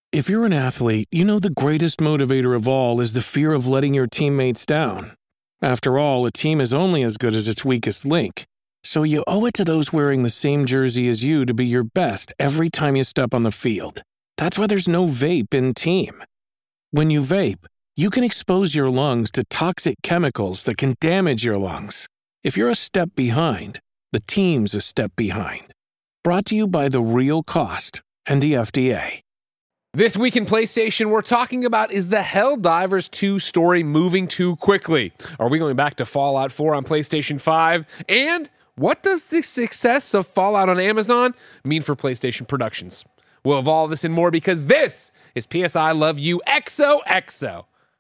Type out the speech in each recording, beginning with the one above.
If you're an athlete, you know the greatest motivator of all is the fear of letting your teammates down. After all, a team is only as good as its weakest link. So you owe it to those wearing the same jersey as you to be your best every time you step on the field. That's why there's no vape in team. When you vape, you can expose your lungs to toxic chemicals that can damage your lungs. If you're a step behind, the team's a step behind. Brought to you by The Real Cost and the FDA. This week in PlayStation, we're talking about, is the Helldivers 2 story moving too quickly? Are we going back to Fallout 4 on PlayStation 5? And what does the success of Fallout on Amazon mean for PlayStation Productions? We'll have all this and more because this is PS I Love You XOXO.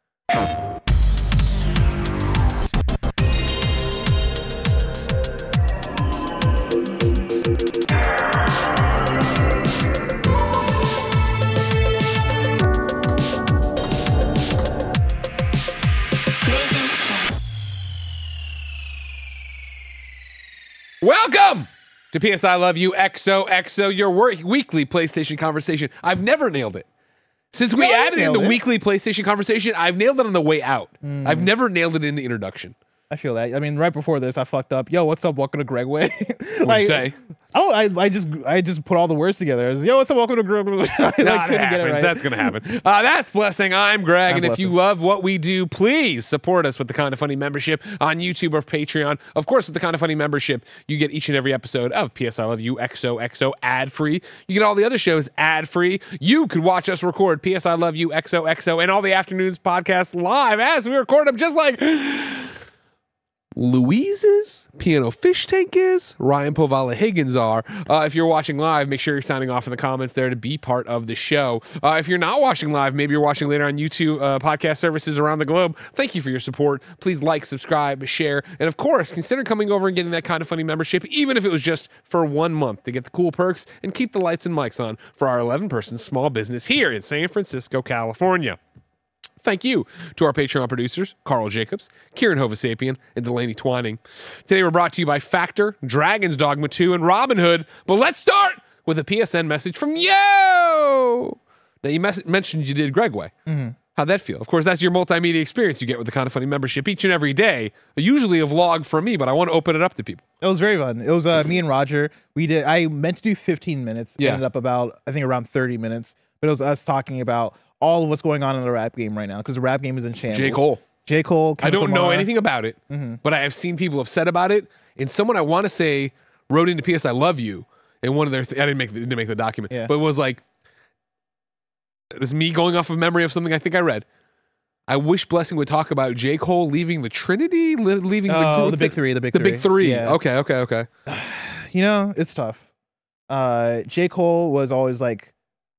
Welcome to PS I Love You XOXO, your weekly PlayStation conversation. I've never nailed it. Since we added in the weekly PlayStation conversation, I've nailed it on the way out. I've never nailed it in the introduction. I feel that. I mean, right before this, I fucked up. Yo, what's up? Welcome to Gregway. What'd you say? Oh, I just put all the words together. I was, yo, what's up? Welcome to Gregway. That happens. Right. That's going to happen. That's Blessing. I'm Greg. I'm and if you love what we do, please support us with the Kind of Funny membership on YouTube or Patreon. Of course, with the Kind of Funny membership, you get each and every episode of PS I Love You XOXO ad-free. You get all the other shows ad-free. You could watch us record PS I Love You XOXO and all the afternoons podcasts live as we record them, just like Louise's Piano Fish Tank is, Ryan Povala Higgins are. If you're watching live, make sure you're signing off in the comments there to be part of the show. If you're not watching live, maybe you're watching later on YouTube podcast services around the globe. Thank you for your support. Please like, subscribe, share, and of course, consider coming over and getting that Kind of Funny membership, even if it was just for 1 month, to get the cool perks and keep the lights and mics on for our 11-person small business here in San Francisco, California. Thank you to our Patreon producers, Carl Jacobs, Kieran Hovasapian, and Delaney Twining. Today we're brought to you by Factor, Dragon's Dogma 2, and Robinhood. But let's start with a PSN message from Yo! Now, you mentioned you did Gregway. Mm-hmm. How'd that feel? Of course, that's your multimedia experience you get with the Kind of Funny membership each and every day. Usually a vlog from me, but I want to open it up to people. It was very fun. It was me and Roger. I meant to do 15 minutes. Yeah. Ended up about, I think, around 30 minutes. But it was us talking about all of what's going on in the rap game right now, because the rap game is in shambles. J. Cole. I don't know anything about it, but I have seen people upset about it. And someone I want to say wrote into PS I Love You, and one of their I didn't make the document, but it was like, this is me going off of memory of something I think I read. I wish Blessing would talk about J. Cole leaving the Trinity, leaving the group, the big three. The big three. Yeah. Okay. You know, it's tough. J. Cole was always like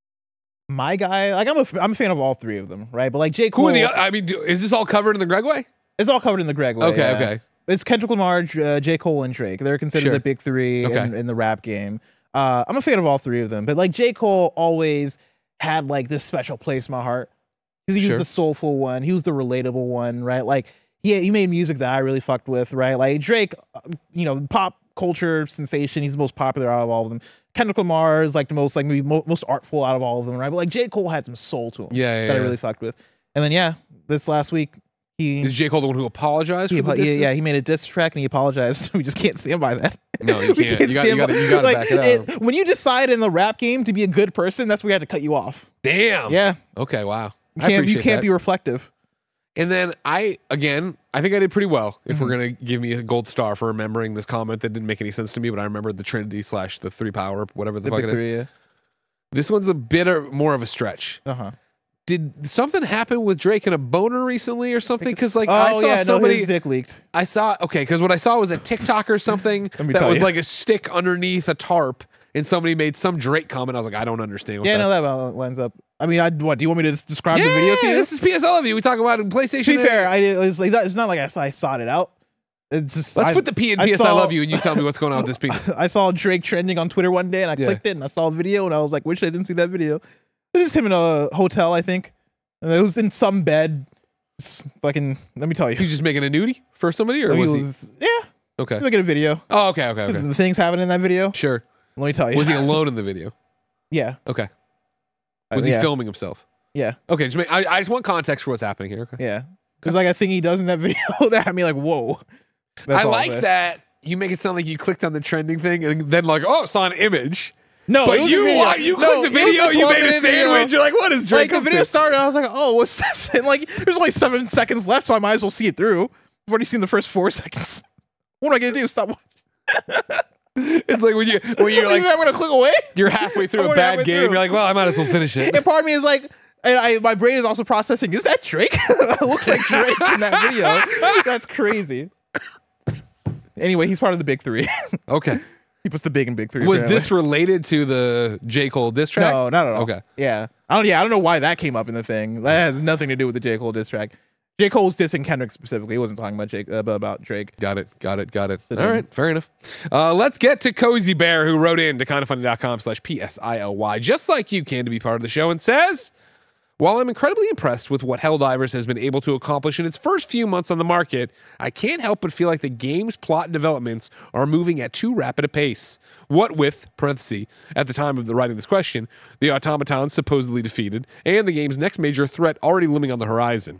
my guy. Like I'm a fan of all three of them, right? But like J. Cole. Is this all covered in the Gregway? It's all covered in the Gregway. Okay. It's Kendrick Lamar, J. Cole, and Drake. They're considered the big three in the rap game. I'm a fan of all three of them, but like J. Cole always had like this special place in my heart because he was the soulful one. He was the relatable one, right? Like he made music that I really fucked with, right? Like Drake, pop culture sensation. He's the most popular out of all of them. Kendrick Lamar is like the most most artful out of all of them, right? But like J. Cole had some soul to him that I really fucked with. And then this last week is J. Cole the one who apologized for the disses? Yeah, he made a diss track and he apologized. We just can't stand by that. No, you can't. You got to back it up. When you decide in the rap game to be a good person, that's where we have to cut you off. Damn. Yeah. Okay. Wow. You can't be reflective. And then I think I did pretty well. If we're gonna give me a gold star for remembering this comment that didn't make any sense to me, but I remembered the Trinity / the 3 power, whatever the fuck it is. Yeah. This one's a bit more of a stretch. Did something happen with Drake and a boner recently or something? Because I saw somebody. His dick leaked. Because what I saw was a TikTok or something that was like a stick underneath a tarp, and somebody made some Drake comment. I was like, I don't understand. That lines up. I mean, do you want me to describe the video to you? This is PS I Love You. We talk about PlayStation. To be fair, it's not like I sought it out. It's just let's put the P in PS I Love You, and you tell me what's going on with this penis. I saw Drake trending on Twitter one day, and I clicked it, and I saw a video, and I was like, wish I didn't see that video. It was just him in a hotel, I think. And it was in some bed. Fucking, let me tell you. He was just making a nudie for somebody, or was he? Yeah. Okay. He was making a video. Oh, okay. The things happening in that video. Sure. Let me tell you. Was he alone in the video? Yeah. Okay. Was he filming himself? Yeah. Okay, I just want context for what's happening here. Okay. Yeah. There's like a thing he does in that video that had me like, whoa. I like that you make it sound like you clicked on the trending thing and then like, oh, saw an image. No, but you clicked the video, you made a sandwich. You're like, what is Drake? Like the video started, I was like, oh, what's this? And like, there's only 7 seconds left, so I might as well see it through. I've already seen the first 4 seconds. What am I gonna do? Stop watching. It's like when you're like, I'm gonna click away. You're halfway through a bad game. You're like, well, I might as well finish it. And part of me is like, and my brain is also processing. Is that Drake? It looks like Drake in that video. That's crazy. Anyway, he's part of the big 3. Okay. He puts the big in big 3. Was this related to the J. Cole diss track? No, not at all. Okay. Yeah. I don't know why that came up in the thing. That has nothing to do with the J. Cole diss track. J. Cole's dissing Kendrick specifically. He wasn't talking about Drake. Got it. All right, fair enough. Let's get to Cozy Bear, who wrote in to kindafunny.com/PSILY, just like you can, to be part of the show, and says, while I'm incredibly impressed with what Helldivers has been able to accomplish in its first few months on the market, I can't help but feel like the game's plot developments are moving at too rapid a pace. What with, parenthesis, at the time of the writing of this question, the automatons supposedly defeated, and the game's next major threat already looming on the horizon.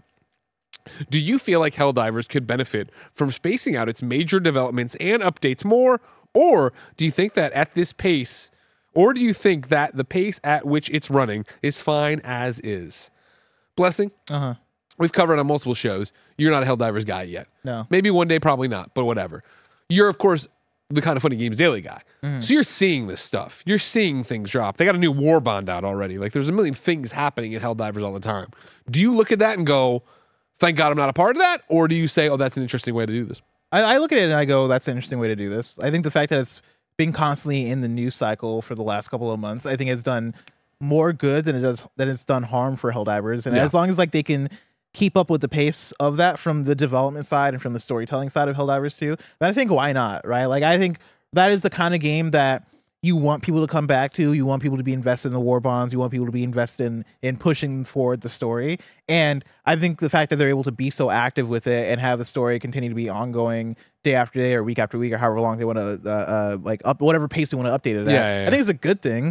Do you feel like Helldivers could benefit from spacing out its major developments and updates more, or do you think that at this pace, or do you think that the pace at which it's running is fine as is? Blessing? We've covered on multiple shows. You're not a Helldivers guy yet. No. Maybe one day, probably not, but whatever. You're, of course, the Kinda Funny Games Daily guy. So you're seeing this stuff. You're seeing things drop. They got a new Warbond out already. Like, there's a million things happening in Helldivers all the time. Do you look at that and go, thank God I'm not a part of that? Or do you say, oh, that's an interesting way to do this? I look at it and I go, that's an interesting way to do this. I think the fact that it's been constantly in the news cycle for the last couple of months, I think it's done more good than it's done harm for Helldivers. And as long as like they can keep up with the pace of that from the development side and from the storytelling side of Helldivers 2, then I think why not, right? Like I think that is the kind of game that you want people to come back to. You want people to be invested in the war bonds. You want people to be invested in pushing forward the story. And I think the fact that they're able to be so active with it and have the story continue to be ongoing day after day or week after week or however long they want to whatever pace they want to update it at. I think it's a good thing.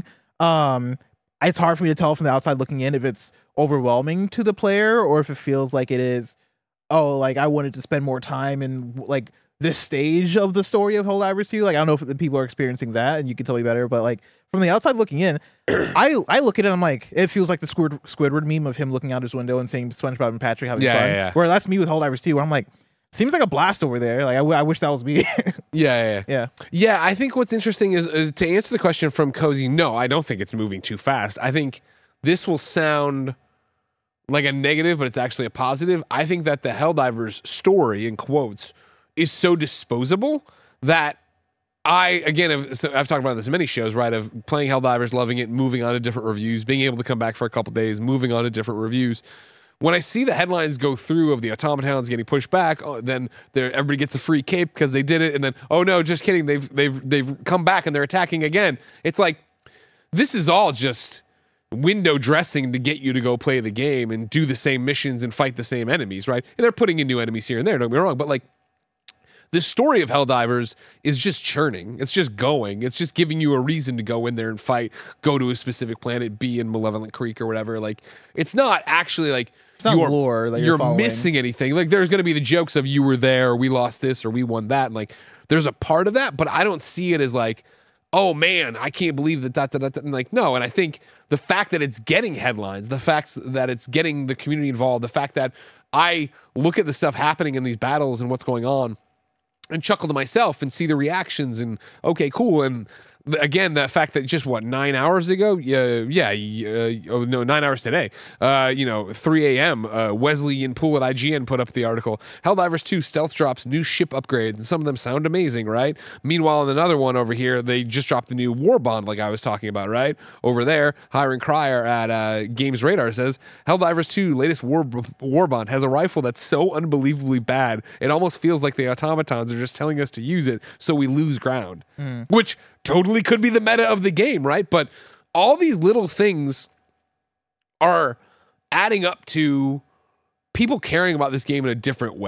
It's hard for me to tell from the outside looking in if it's overwhelming to the player or if it feels like it is, oh, like I wanted to spend more time in like this stage of the story of Helldivers 2. Like I don't know if the people are experiencing that, and you can tell me better. But like from the outside looking in, I look at it, I'm like, it feels like the Squidward meme of him looking out his window and seeing SpongeBob and Patrick having fun. Yeah. Where that's me with Helldivers 2, where I'm like, seems like a blast over there. Like I wish that was me. Yeah. I think what's interesting is to answer the question from Cozy. No, I don't think it's moving too fast. I think this will sound like a negative, but it's actually a positive. I think that the Helldivers story, in quotes, is so disposable that I've talked about this in many shows, right? Of playing Helldivers, loving it, moving on to different reviews, being able to come back for a couple days, moving on to different reviews. When I see the headlines go through of the automatons getting pushed back, then everybody gets a free cape because they did it, and then oh no, just kidding, they've come back and they're attacking again. It's like this is all just window dressing to get you to go play the game and do the same missions and fight the same enemies, right? And they're putting in new enemies here and there. Don't get me wrong, but like, the story of Helldivers is just churning. It's just going. It's just giving you a reason to go in there and fight, go to a specific planet, be in Malevolent Creek or whatever. Like, it's not actually like it's not lore that you're missing anything. Like, there's going to be the jokes of you were there, or we lost this, or we won that. And like, there's a part of that, but I don't see it as like, oh man, I can't believe that. And like, no. And I think the fact that it's getting headlines, the fact that it's getting the community involved, the fact that I look at the stuff happening in these battles and what's going on, and chuckle to myself and see the reactions and okay, cool. And again, the fact that just 9 hours ago? 9 hours today. 3 a.m. Wesley and Poole at IGN put up the article. Helldivers 2 stealth drops new ship upgrades, and some of them sound amazing, right? Meanwhile, in another one over here, they just dropped the new Warbond, like I was talking about, right? Over there, Hiram Cryer at Games Radar says, Helldivers 2 latest Warbond has a rifle that's so unbelievably bad, it almost feels like the automatons are just telling us to use it so we lose ground. Which totally could be the meta of the game, right? But all these little things are adding up to people caring about this game in a different way.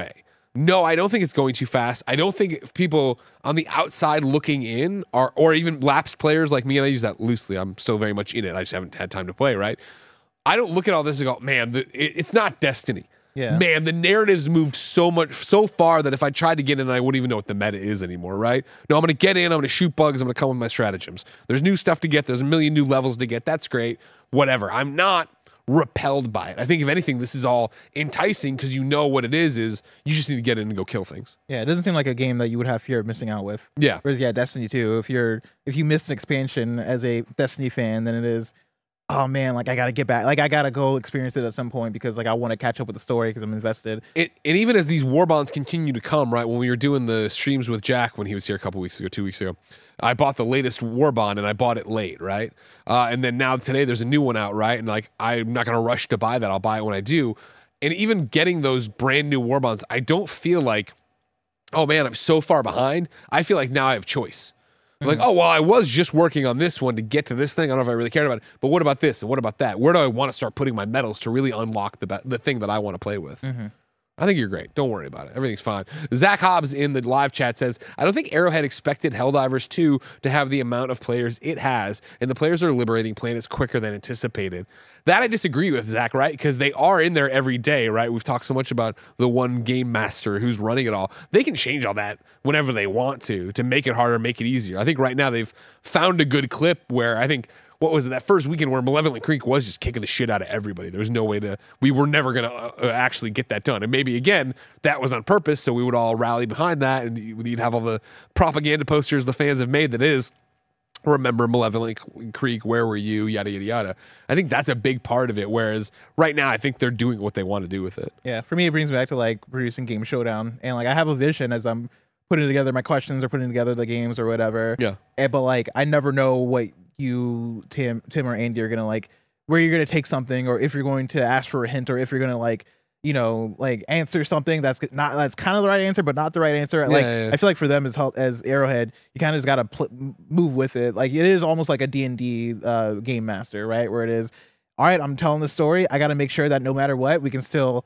No, I don't think it's going too fast. I don't think people on the outside looking in are, or even lapsed players like me, and I use that loosely. I'm still very much in it. I just haven't had time to play, right? I don't look at all this and go, man, it's not Destiny. Yeah. Man, the narrative's moved so far that if I tried to get in, I wouldn't even know what the meta is anymore, right? No, I'm going to get in, I'm going to shoot bugs, I'm going to come with my stratagems. There's new stuff to get, there's a million new levels to get. That's great. Whatever. I'm not repelled by it. I think if anything, this is all enticing because you know what it is you just need to get in and go kill things. Yeah, it doesn't seem like a game that you would have fear of missing out with. Yeah. Whereas Destiny 2, if you missed an expansion as a Destiny fan, then it is, oh man, like I gotta get back, like I gotta go experience it at some point because like I want to catch up with the story because I'm invested. And even as these war bonds continue to come, right? When we were doing the streams with Jack when he was here a couple weeks ago, 2 weeks ago, I bought the latest war bond and I bought it late, right? And then now today there's a new one out, right? And like I'm not gonna rush to buy that. I'll buy it when I do. And even getting those brand new war bonds, I don't feel like, oh man, I'm so far behind. I feel like now I have choice. Like, oh, well, I was just working on this one to get to this thing. I don't know if I really cared about it, but what about this and what about that? Where do I want to start putting my medals to really unlock the thing that I want to play with? I think you're great. Don't worry about it. Everything's fine. Zach Hobbs in the live chat says, I don't think Arrowhead expected Helldivers 2 to have the amount of players it has, and the players are liberating planets quicker than anticipated. That I disagree with, Zach, right? Because they are in there every day, right? We've talked so much about the one game master who's running it all. They can change all that whenever they want to make it harder, make it easier. I think right now they've found a good clip where I think, what was it, that first weekend where Malevolent Creek was just kicking the shit out of everybody. There was no way we were never going to actually get that done. And maybe, again, that was on purpose, so we would all rally behind that, and you'd have all the propaganda posters the fans have made that is, remember Malevolent Creek, where were you, yada, yada, yada. I think that's a big part of it, whereas right now I think they're doing what they want to do with it. Yeah, for me it brings me back to like producing Game Showdown, and like I have a vision as I'm putting together my questions or putting together the games or whatever. Yeah. But like I never know what you, Tim or Andy are gonna like, where you're gonna take something, or if you're going to ask for a hint, or if you're gonna like, you know, like answer something that's kind of the right answer, but not the right answer. I feel like for them as Arrowhead, you kind of just gotta move with it. Like it is almost like a D&D game master, right? Where it is, all right, I'm telling the story. I gotta make sure that no matter what, we can still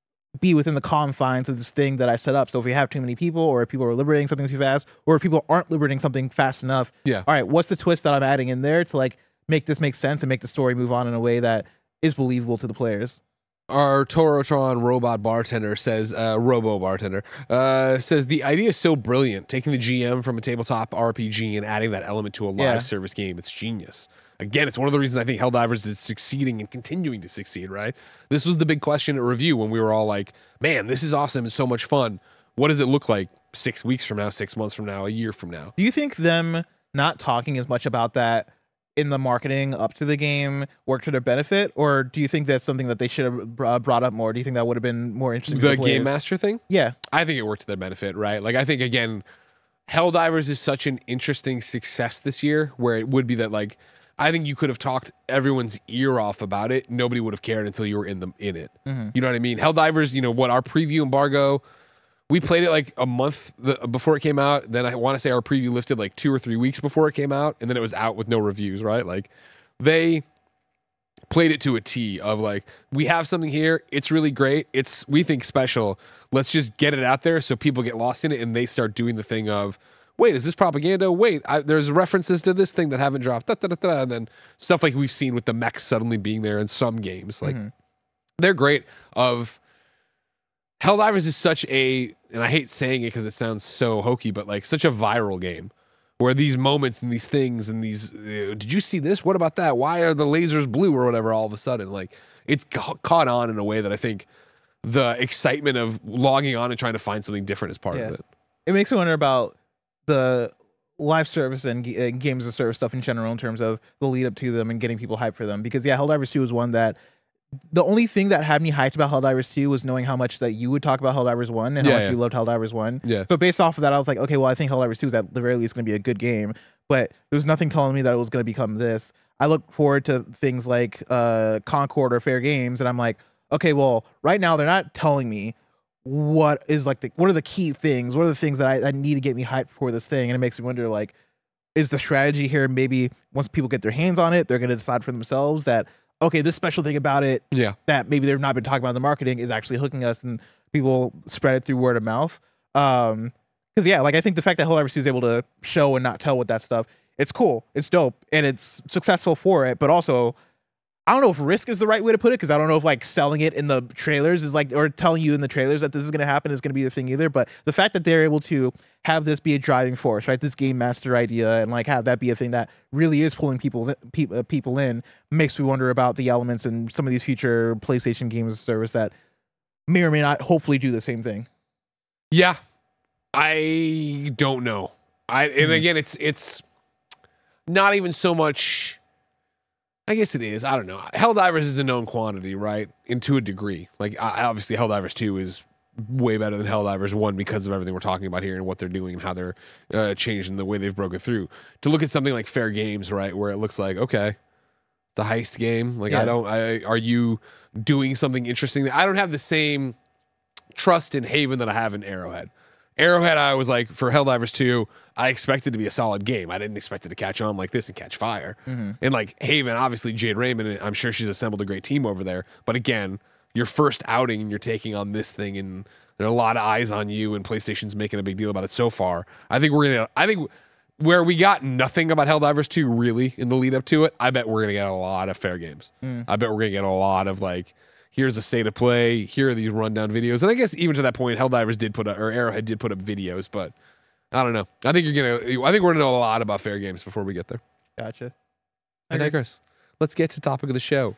be within the confines of this thing that I set up. So if we have too many people, or if people are liberating something too fast, or if people aren't liberating something fast enough, all right, what's the twist that I'm adding in there to like make this make sense and make the story move on in a way that is believable to the players? Our Torotron robot bartender says, Robo bartender, says the idea is so brilliant. Taking the GM from a tabletop RPG and adding that element to a live service game, it's genius. Again, it's one of the reasons I think Helldivers is succeeding and continuing to succeed, right? This was the big question at review when we were all like, man, this is awesome and so much fun. What does it look like 6 weeks from now, 6 months from now, a year from now? Do you think them not talking as much about that in the marketing up to the game worked to their benefit, or do you think that's something that they should have brought up more? Do you think that would have been more interesting? The Game Master thing? Yeah. I think it worked to their benefit, right? Like, I think, again, Helldivers is such an interesting success this year, where it would be that, like, I think you could have talked everyone's ear off about it. Nobody would have cared until you were in it. Mm-hmm. You know what I mean? Helldivers, you know, what our preview embargo, we played it like a month before it came out. Then I want to say our preview lifted like 2 or 3 weeks before it came out. And then it was out with no reviews, right? Like they played it to a T of like, we have something here. It's really great. It's, we think, special. Let's just get it out there so people get lost in it and they start doing the thing of, wait, is this propaganda? Wait, there's references to this thing that haven't dropped. And then stuff like we've seen with the mechs suddenly being there in some games. Like, they're great. Helldivers is such a, and I hate saying it because it sounds so hokey, but like such a viral game where these moments and these things and these, did you see this? What about that? Why are the lasers blue or whatever all of a sudden? Like, it's caught on in a way that I think the excitement of logging on and trying to find something different is part of it. It makes me wonder about the live service and games as a service stuff in general in terms of the lead up to them and getting people hyped for them. Because Helldivers 2 was one that the only thing that had me hyped about Helldivers 2 was knowing how much that you would talk about Helldivers 1 and how much you loved Helldivers 1. Yeah. So based off of that, I was like, okay, well, I think Helldivers 2 is at the very least going to be a good game. But there was nothing telling me that it was going to become this. I look forward to things like Concord or Fair Games, and I'm like, okay, well, right now they're not telling me what is like what are the key things, what are the things that I need to get me hyped for this thing. And it makes me wonder, like, is the strategy here maybe once people get their hands on it, they're going to decide for themselves that, okay, this special thing about it that maybe they've not been talking about in the marketing is actually hooking us, and people spread it through word of mouth. Because yeah, like I think the fact that Helldivers 2 is able to show and not tell with that stuff, it's cool, it's dope, and it's successful for it. But also, I don't know if risk is the right way to put it, because I don't know if like selling it in the trailers is like, or telling you in the trailers that this is going to happen is going to be the thing either. But the fact that they're able to have this be a driving force, right? This game master idea, and like have that be a thing that really is pulling people in, makes me wonder about the elements in some of these future PlayStation games as a service that may or may not hopefully do the same thing. Yeah, I don't know. And again, it's not even so much. I guess it is. I don't know. Helldivers is a known quantity, right? And to a degree. Like, obviously, Helldivers 2 is way better than Helldivers 1 because of everything we're talking about here and what they're doing and how they're changing the way they've broken through. To look at something like Fair Games, right, where it looks like, okay, it's a heist game. Like, are you doing something interesting? I don't have the same trust in Haven that I have in Arrowhead. Arrowhead, I was like, for Helldivers 2, I expected to be a solid game. I didn't expect it to catch on like this and catch fire. And like Haven, obviously Jade Raymond, I'm sure she's assembled a great team over there. But again, your first outing and you're taking on this thing, and there are a lot of eyes on you, and PlayStation's making a big deal about it so far. I think where we got nothing about Helldivers 2 really in the lead up to it, I bet we're gonna get a lot of Fair Games. I bet we're gonna get a lot of like, here's a state of play, here are these rundown videos. And I guess even to that point, Helldivers did put up, or Arrowhead did put up videos, but I don't know. I think we're gonna know a lot about Fair Games before we get there. Gotcha. I digress. Let's get to topic of the show.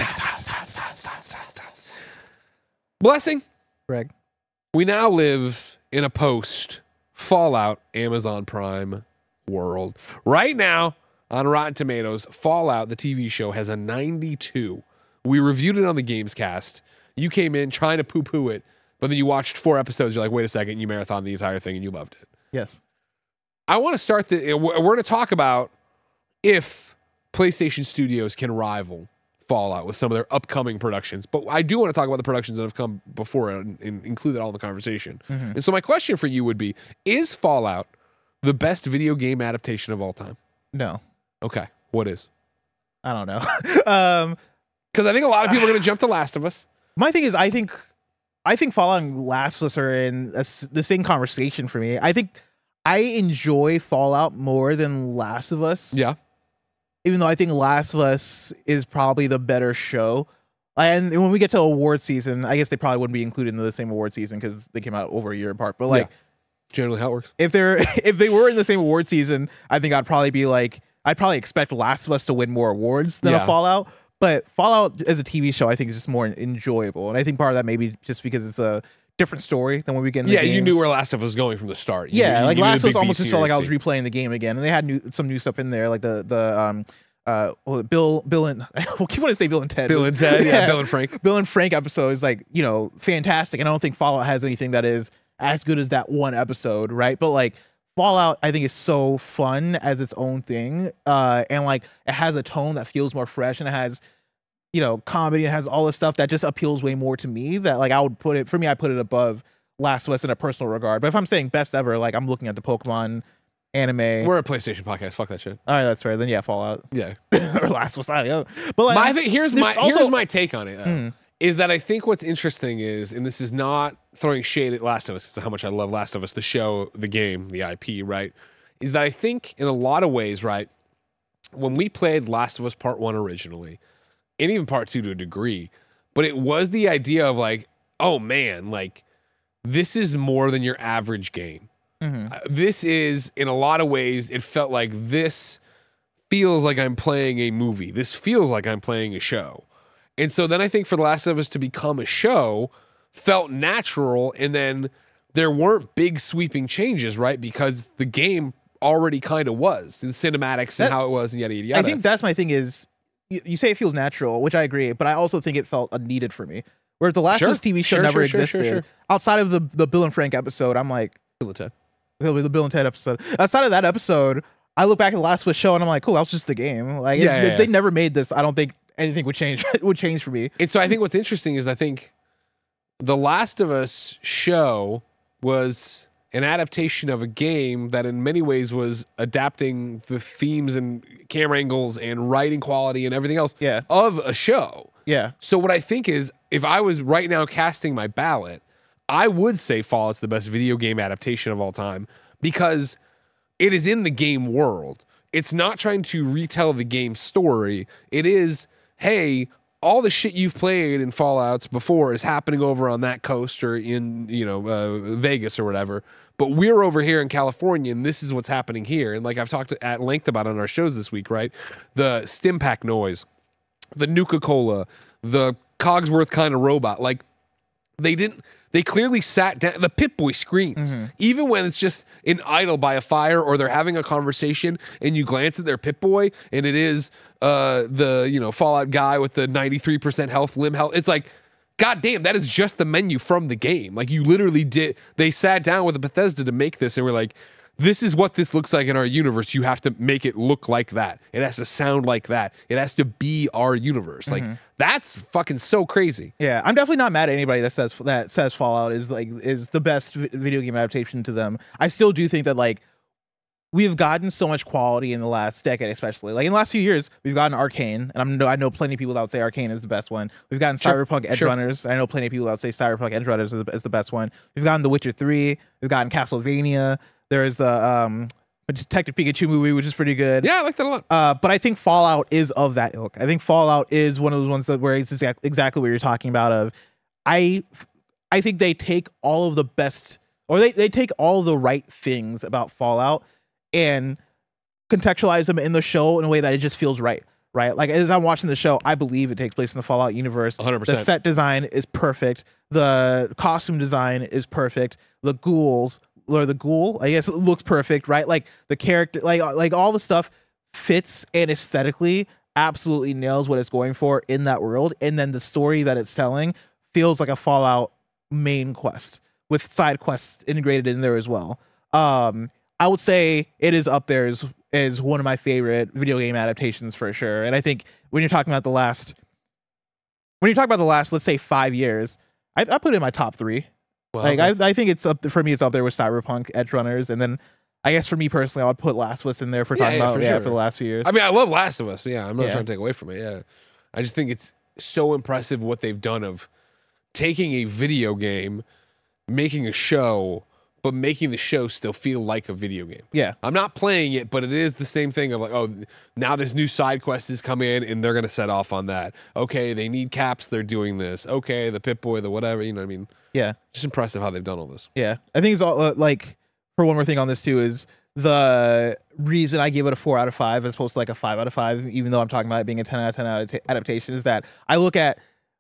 Blessing. Greg. We now live in a post Fallout Amazon Prime world. Right now on Rotten Tomatoes, Fallout, the TV show, has a 92. We reviewed it on the Gamescast. You came in trying to poo-poo it, but then you watched 4 episodes. You're like, wait a second, you marathoned the entire thing and you loved it. Yes. I want to start we're going to talk about if PlayStation Studios can rival Fallout with some of their upcoming productions. But I do want to talk about the productions that have come before and include that all in the conversation. And so my question for you would be, is Fallout the best video game adaptation of all time? No. Okay. What is? I don't know. Because I think a lot of people are going to jump to Last of Us. My thing is, I think Fallout and Last of Us are in the same conversation for me. I think I enjoy Fallout more than Last of Us. Yeah. Even though I think Last of Us is probably the better show. And when we get to award season, I guess they probably wouldn't be included in the same award season because they came out over a year apart. But like, generally how it works. If they were in the same award season, I think I'd probably expect Last of Us to win more awards than a Fallout. But Fallout as a TV show, I think, is just more enjoyable. And I think part of that maybe just because it's a different story than when we get in the games. You knew where Last of Us was going from the start. Like Last of Us almost just felt like I was replaying the game again. And they had some new stuff in there, like the Bill and I keep wanting to say Bill and Ted. Bill and Ted, Bill and Frank. Bill and Frank episode is like, fantastic. And I don't think Fallout has anything that is as good as that one episode, right? But like Fallout, I think, is so fun as its own thing. And like it has a tone that feels more fresh, and it has, comedy, and it has all this stuff that just appeals way more to me, that like I put it above Last of Us in a personal regard. But if I'm saying best ever, like I'm looking at the Pokemon anime. We're a PlayStation podcast. Fuck that shit. All right, that's fair. Then Fallout. Yeah. Or Last of Us. But like, here's my take on it. Is that I think what's interesting is, and this is not throwing shade at Last of Us, because how much I love Last of Us, the show, the game, the IP, right? Is that I think in a lot of ways, right, when we played Last of Us Part 1 originally, and even Part 2 to a degree, but it was the idea of like, oh man, like this is more than your average game. This is, in a lot of ways, it felt like this feels like I'm playing a movie. This feels like I'm playing a show. And so then I think for The Last of Us to become a show felt natural, and then there weren't big sweeping changes, right? Because the game already kind of was, the cinematics and how it was, and yada, yada, yada. I think that's my thing is, you say it feels natural, which I agree, but I also think it felt unneeded for me. Where if The Last of Us TV show never existed, outside of the Bill and Frank episode, I'm like... Bill and Ted. The Bill and Ted episode. Outside of that episode, I look back at The Last of Us show and I'm like, cool, that was just the game. Like, if they never made this, I don't think anything would change for me. And so I think what's interesting is I think The Last of Us show was an adaptation of a game that in many ways was adapting the themes and camera angles and writing quality and everything else of a show. Yeah. So what I think is, if I was right now casting my ballot, I would say Fallout's the best video game adaptation of all time because it is in the game world. It's not trying to retell the game story. It is, hey, all the shit you've played in Fallouts before is happening over on that coast or in, Vegas or whatever. But we're over here in California, and this is what's happening here. And like I've talked at length about on our shows this week, right? The Stimpak noise, the Nuka-Cola, the Cogsworth kind of robot. Like, they clearly sat down. The Pip-Boy screams. Even when it's just an idol by a fire or they're having a conversation and you glance at their Pip-Boy and it is the Fallout guy with the 93% health, limb health. It's like, God damn, that is just the menu from the game. Like, you literally they sat down with Bethesda to make this and were like, this is what this looks like in our universe. You have to make it look like that. It has to sound like that. It has to be our universe. Like, that's fucking so crazy. Yeah, I'm definitely not mad at anybody that says Fallout is the best video game adaptation to them. I still do think that like we've gotten so much quality in the last decade, especially like in the last few years. We've gotten Arcane, and I know plenty of people that would say Arcane is the best one. We've gotten Cyberpunk Edge Runners. I know plenty of people that would say Cyberpunk Edge Runners is the best one. We've gotten The Witcher 3. We've gotten Castlevania. There is the Detective Pikachu movie, which is pretty good. Yeah, I like that a lot. But I think Fallout is of that ilk. I think Fallout is one of those ones where it's exactly what you're talking about. I think they take all of the best, or they take all the right things about Fallout and contextualize them in the show in a way that it just feels right. Right? Like, as I'm watching the show, I believe it takes place in the Fallout universe. 100%. The set design is perfect. The costume design is perfect. The ghouls, or the ghoul, I guess, it looks perfect, right? Like, the character, like all the stuff fits and aesthetically absolutely nails what it's going for in that world. And then the story that it's telling feels like a Fallout main quest with side quests integrated in there as well. I would say it is up there as one of my favorite video game adaptations for sure. And I think when you're talking about the last, let's say 5 years, I put it in my top 3. Well, like, okay. I think it's up for me. It's up there with Cyberpunk, Edge Runners, and then I guess for me personally, I would put Last of Us in there for talking about for the last few years. I mean, I love Last of Us. Yeah, I'm not trying to take away from it. Yeah, I just think it's so impressive what they've done of taking a video game, making a show, but making the show still feel like a video game. Yeah. I'm not playing it, but it is the same thing of like, oh, now this new side quest has come in and they're going to set off on that. Okay, they need caps, they're doing this. Okay, the Pip-Boy, the whatever, you know what I mean? Yeah. Just impressive how they've done all this. Yeah. I think it's all, like, for one more thing on this too, is the reason I give it a 4 out of 5 as opposed to like a 5 out of 5, even though I'm talking about it being a 10 out of 10 adaptation, is that I look at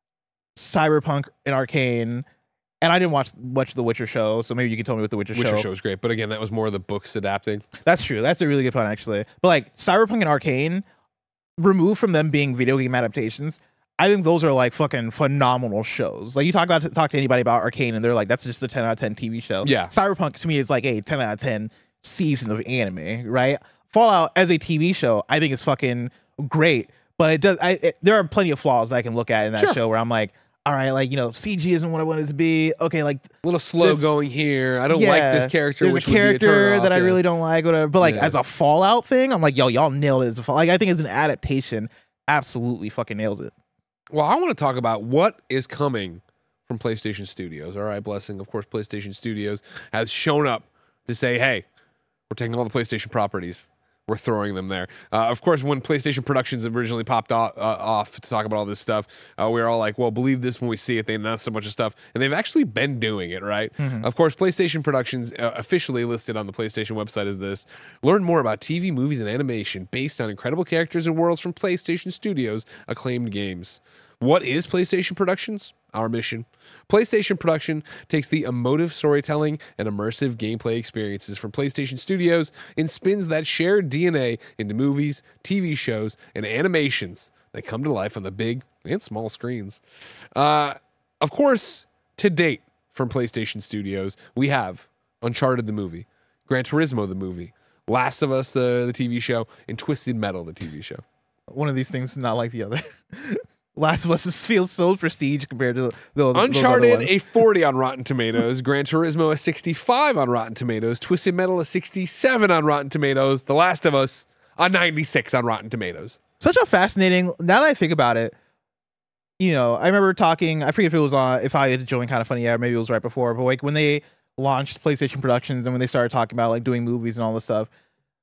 Cyberpunk and Arcane. And I didn't watch much of the Witcher show, so maybe you can tell me what the Witcher show was great. But again, that was more of the books adapting. That's true. That's a really good point, actually. But like Cyberpunk and Arcane, removed from them being video game adaptations, I think those are like fucking phenomenal shows. Like, you talk to anybody about Arcane, and they're like, that's just a 10 out of 10 TV show. Yeah. Cyberpunk to me is like a 10 out of 10 season of anime, right? Fallout as a TV show, I think is fucking great. But there are plenty of flaws I can look at in that show where I'm like, all right, like, CG isn't what I wanted it to be. Okay, like, a little slow going here. I don't like this character. There's a character that I really don't like, whatever. But like, as a Fallout thing, I'm like, yo, y'all nailed it as a Fallout. Like, I think as an adaptation, absolutely fucking nails it. Well, I want to talk about what is coming from PlayStation Studios. All right, Blessing, of course, PlayStation Studios has shown up to say, hey, we're taking all the PlayStation properties. We're throwing them there. Of course, when PlayStation Productions originally popped off to talk about all this stuff, we were all like, well, believe this when we see it. They announced a bunch of stuff, and they've actually been doing it, right? Mm-hmm. Of course, PlayStation Productions, officially listed on the PlayStation website, is this. Learn more about TV, movies, and animation based on incredible characters and worlds from PlayStation Studios' acclaimed games. What is PlayStation Productions? Our mission. PlayStation Production takes the emotive storytelling and immersive gameplay experiences from PlayStation Studios and spins that shared DNA into movies, TV shows, and animations that come to life on the big and small screens. Of course, to date from PlayStation Studios, we have Uncharted the movie, Gran Turismo the movie, Last of Us the TV show, and Twisted Metal the TV show. One of these things is not like the other. Last of Us feels so prestige compared to the Uncharted, a 40 on Rotten Tomatoes. Gran Turismo, a 65 on Rotten Tomatoes. Twisted Metal, a 67 on Rotten Tomatoes. The Last of Us, a 96 on Rotten Tomatoes. Such a fascinating, now that I think about it, I remember talking, I forget if it was if I had to join Kind of Funny, maybe it was right before, but like when they launched PlayStation Productions and when they started talking about like doing movies and all this stuff,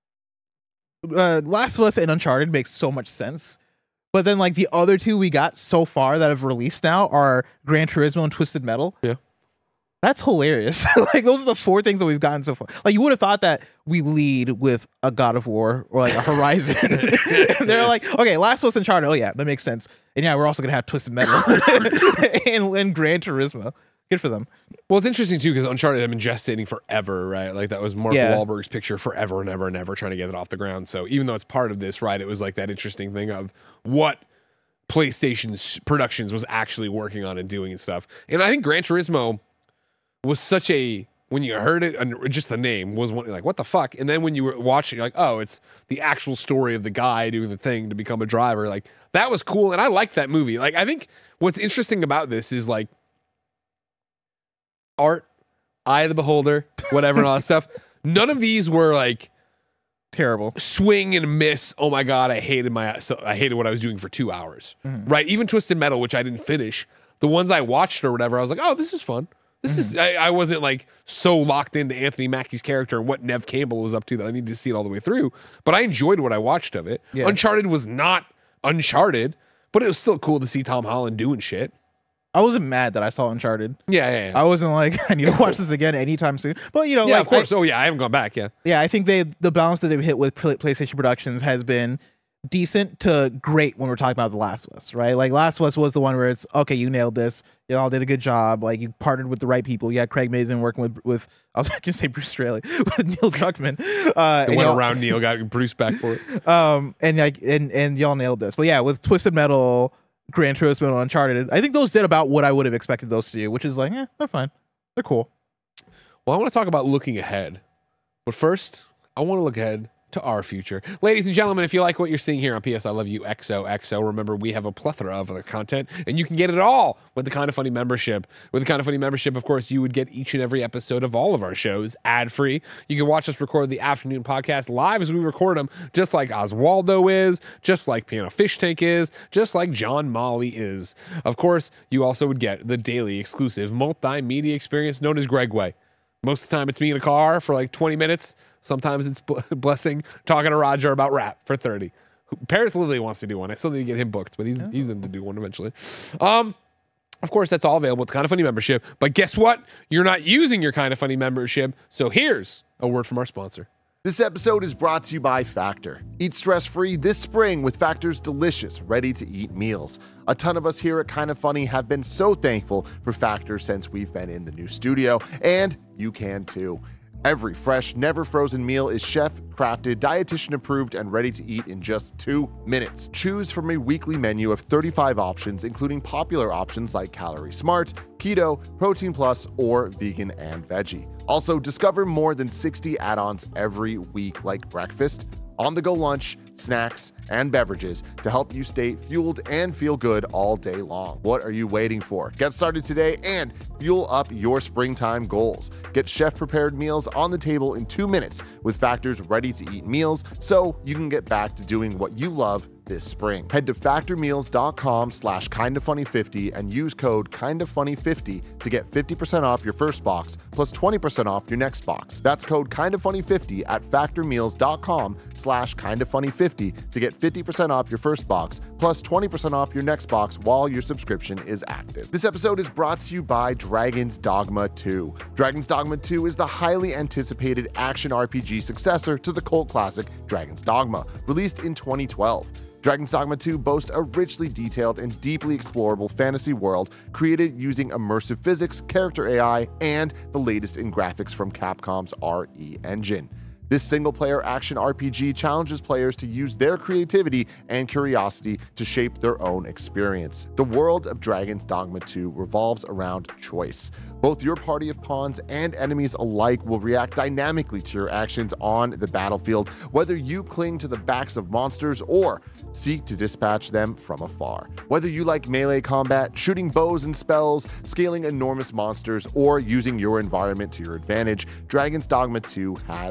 Last of Us and Uncharted makes so much sense. But then like the other two we got so far that have released now are Gran Turismo and Twisted Metal. Yeah. That's hilarious. Like those are the 4 things that we've gotten so far. Like you would have thought that we lead with a God of War or like a Horizon. And they're like, okay, Last of Us, Uncharted. Oh yeah, that makes sense. And yeah, we're also gonna have Twisted Metal and Gran Turismo. Good for them. Well, it's interesting too because Uncharted had been gestating forever, right? Like that was Mark Wahlberg's picture forever and ever and ever, trying to get it off the ground. So even though it's part of this, right, it was like that interesting thing of what PlayStation's Productions was actually working on and doing and stuff. And I think Gran Turismo was such a, when you heard it, and just the name was one, like, what the fuck? And then when you were watching, you're like, oh, it's the actual story of the guy doing the thing to become a driver. Like, that was cool. And I liked that movie. Like, I think what's interesting about this is, like, art, eye of the beholder, whatever, and all that stuff. None of these were, like, terrible. Swing and miss. Oh, my God, I hated what I was doing for 2 hours. Mm-hmm. Right? Even Twisted Metal, which I didn't finish, the ones I watched or whatever, I was like, oh, this is fun. This is, I wasn't like so locked into Anthony Mackie's character and what Nev Campbell was up to that I needed to see it all the way through. But I enjoyed what I watched of it. Yeah. Uncharted was not Uncharted, but it was still cool to see Tom Holland doing shit. I wasn't mad that I saw Uncharted. Yeah. I wasn't like, I need to watch this again anytime soon. But yeah, like, of course. I haven't gone back. Yeah. Yeah, I think the balance that they've hit with PlayStation Productions has been decent to great when we're talking about The Last of Us, right? Like Last of Us was the one where it's, okay, you nailed this. You all did a good job. Like you partnered with the right people. You had Craig Mazin working with I was going to say Bruce Straley, with Neil Druckmann. It went around Neil, got produced back for it. And y'all nailed this. But yeah, with Twisted Metal, Gran Turismo, and Uncharted, I think those did about what I would have expected those to do, which is like, they're fine. They're cool. Well, I want to talk about looking ahead. But first, I want to look ahead to our future. Ladies and gentlemen, if you like what you're seeing here on PS I Love You XOXO, remember we have a plethora of other content, and you can get it all with the Kind of Funny membership. With the Kind of Funny membership, of course, you would get each and every episode of all of our shows ad-free. You can watch us record the afternoon podcast live as we record them, just like Oswaldo is, just like Piano Fish Tank is, just like John Molly is. Of course, you also would get the daily exclusive multimedia experience known as Gregway. Most of the time, it's me in a car for like 20 minutes. Sometimes it's Blessing talking to Roger about rap for 30. Paris Lily wants to do one. I still need to get him booked, but he's in to do one eventually. Of course, that's all available with the Kind of Funny membership. But guess what? You're not using your Kind of Funny membership. So here's a word from our sponsor. This episode is brought to you by Factor. Eat stress-free this spring with Factor's delicious, ready-to-eat meals. A ton of us here at Kind of Funny have been so thankful for Factor since we've been in the new studio, and you can too. Every fresh, never frozen meal is chef-crafted, dietitian-approved, and ready to eat in just 2 minutes. Choose from a weekly menu of 35 options, including popular options like Calorie Smart, Keto, Protein Plus, or Vegan and Veggie. Also, discover more than 60 add-ons every week like breakfast, on-the-go lunch, snacks, and beverages to help you stay fueled and feel good all day long. What are you waiting for? Get started today and fuel up your springtime goals. Get chef-prepared meals on the table in 2 minutes with Factor's ready-to-eat meals so you can get back to doing what you love this spring. Head to factormeals.com/kindafunny50 and use code kindafunny50 to get 50% off your first box plus 20% off your next box. That's code kindafunny50 at factormeals.com/kindafunny50 to get 50% off your first box plus 20% off your next box while your subscription is active. This episode is brought to you by Dragon's Dogma 2. Dragon's Dogma 2 is the highly anticipated action RPG successor to the cult classic Dragon's Dogma, released in 2012. Dragon's Dogma 2 boasts a richly detailed and deeply explorable fantasy world created using immersive physics, character AI, and the latest in graphics from Capcom's RE engine. This single-player action RPG challenges players to use their creativity and curiosity to shape their own experience. The world of Dragon's Dogma 2 revolves around choice. Both your party of pawns and enemies alike will react dynamically to your actions on the battlefield, whether you cling to the backs of monsters or seek to dispatch them from afar. Whether you like melee combat, shooting bows and spells, scaling enormous monsters, or using your environment to your advantage, Dragon's Dogma 2 has something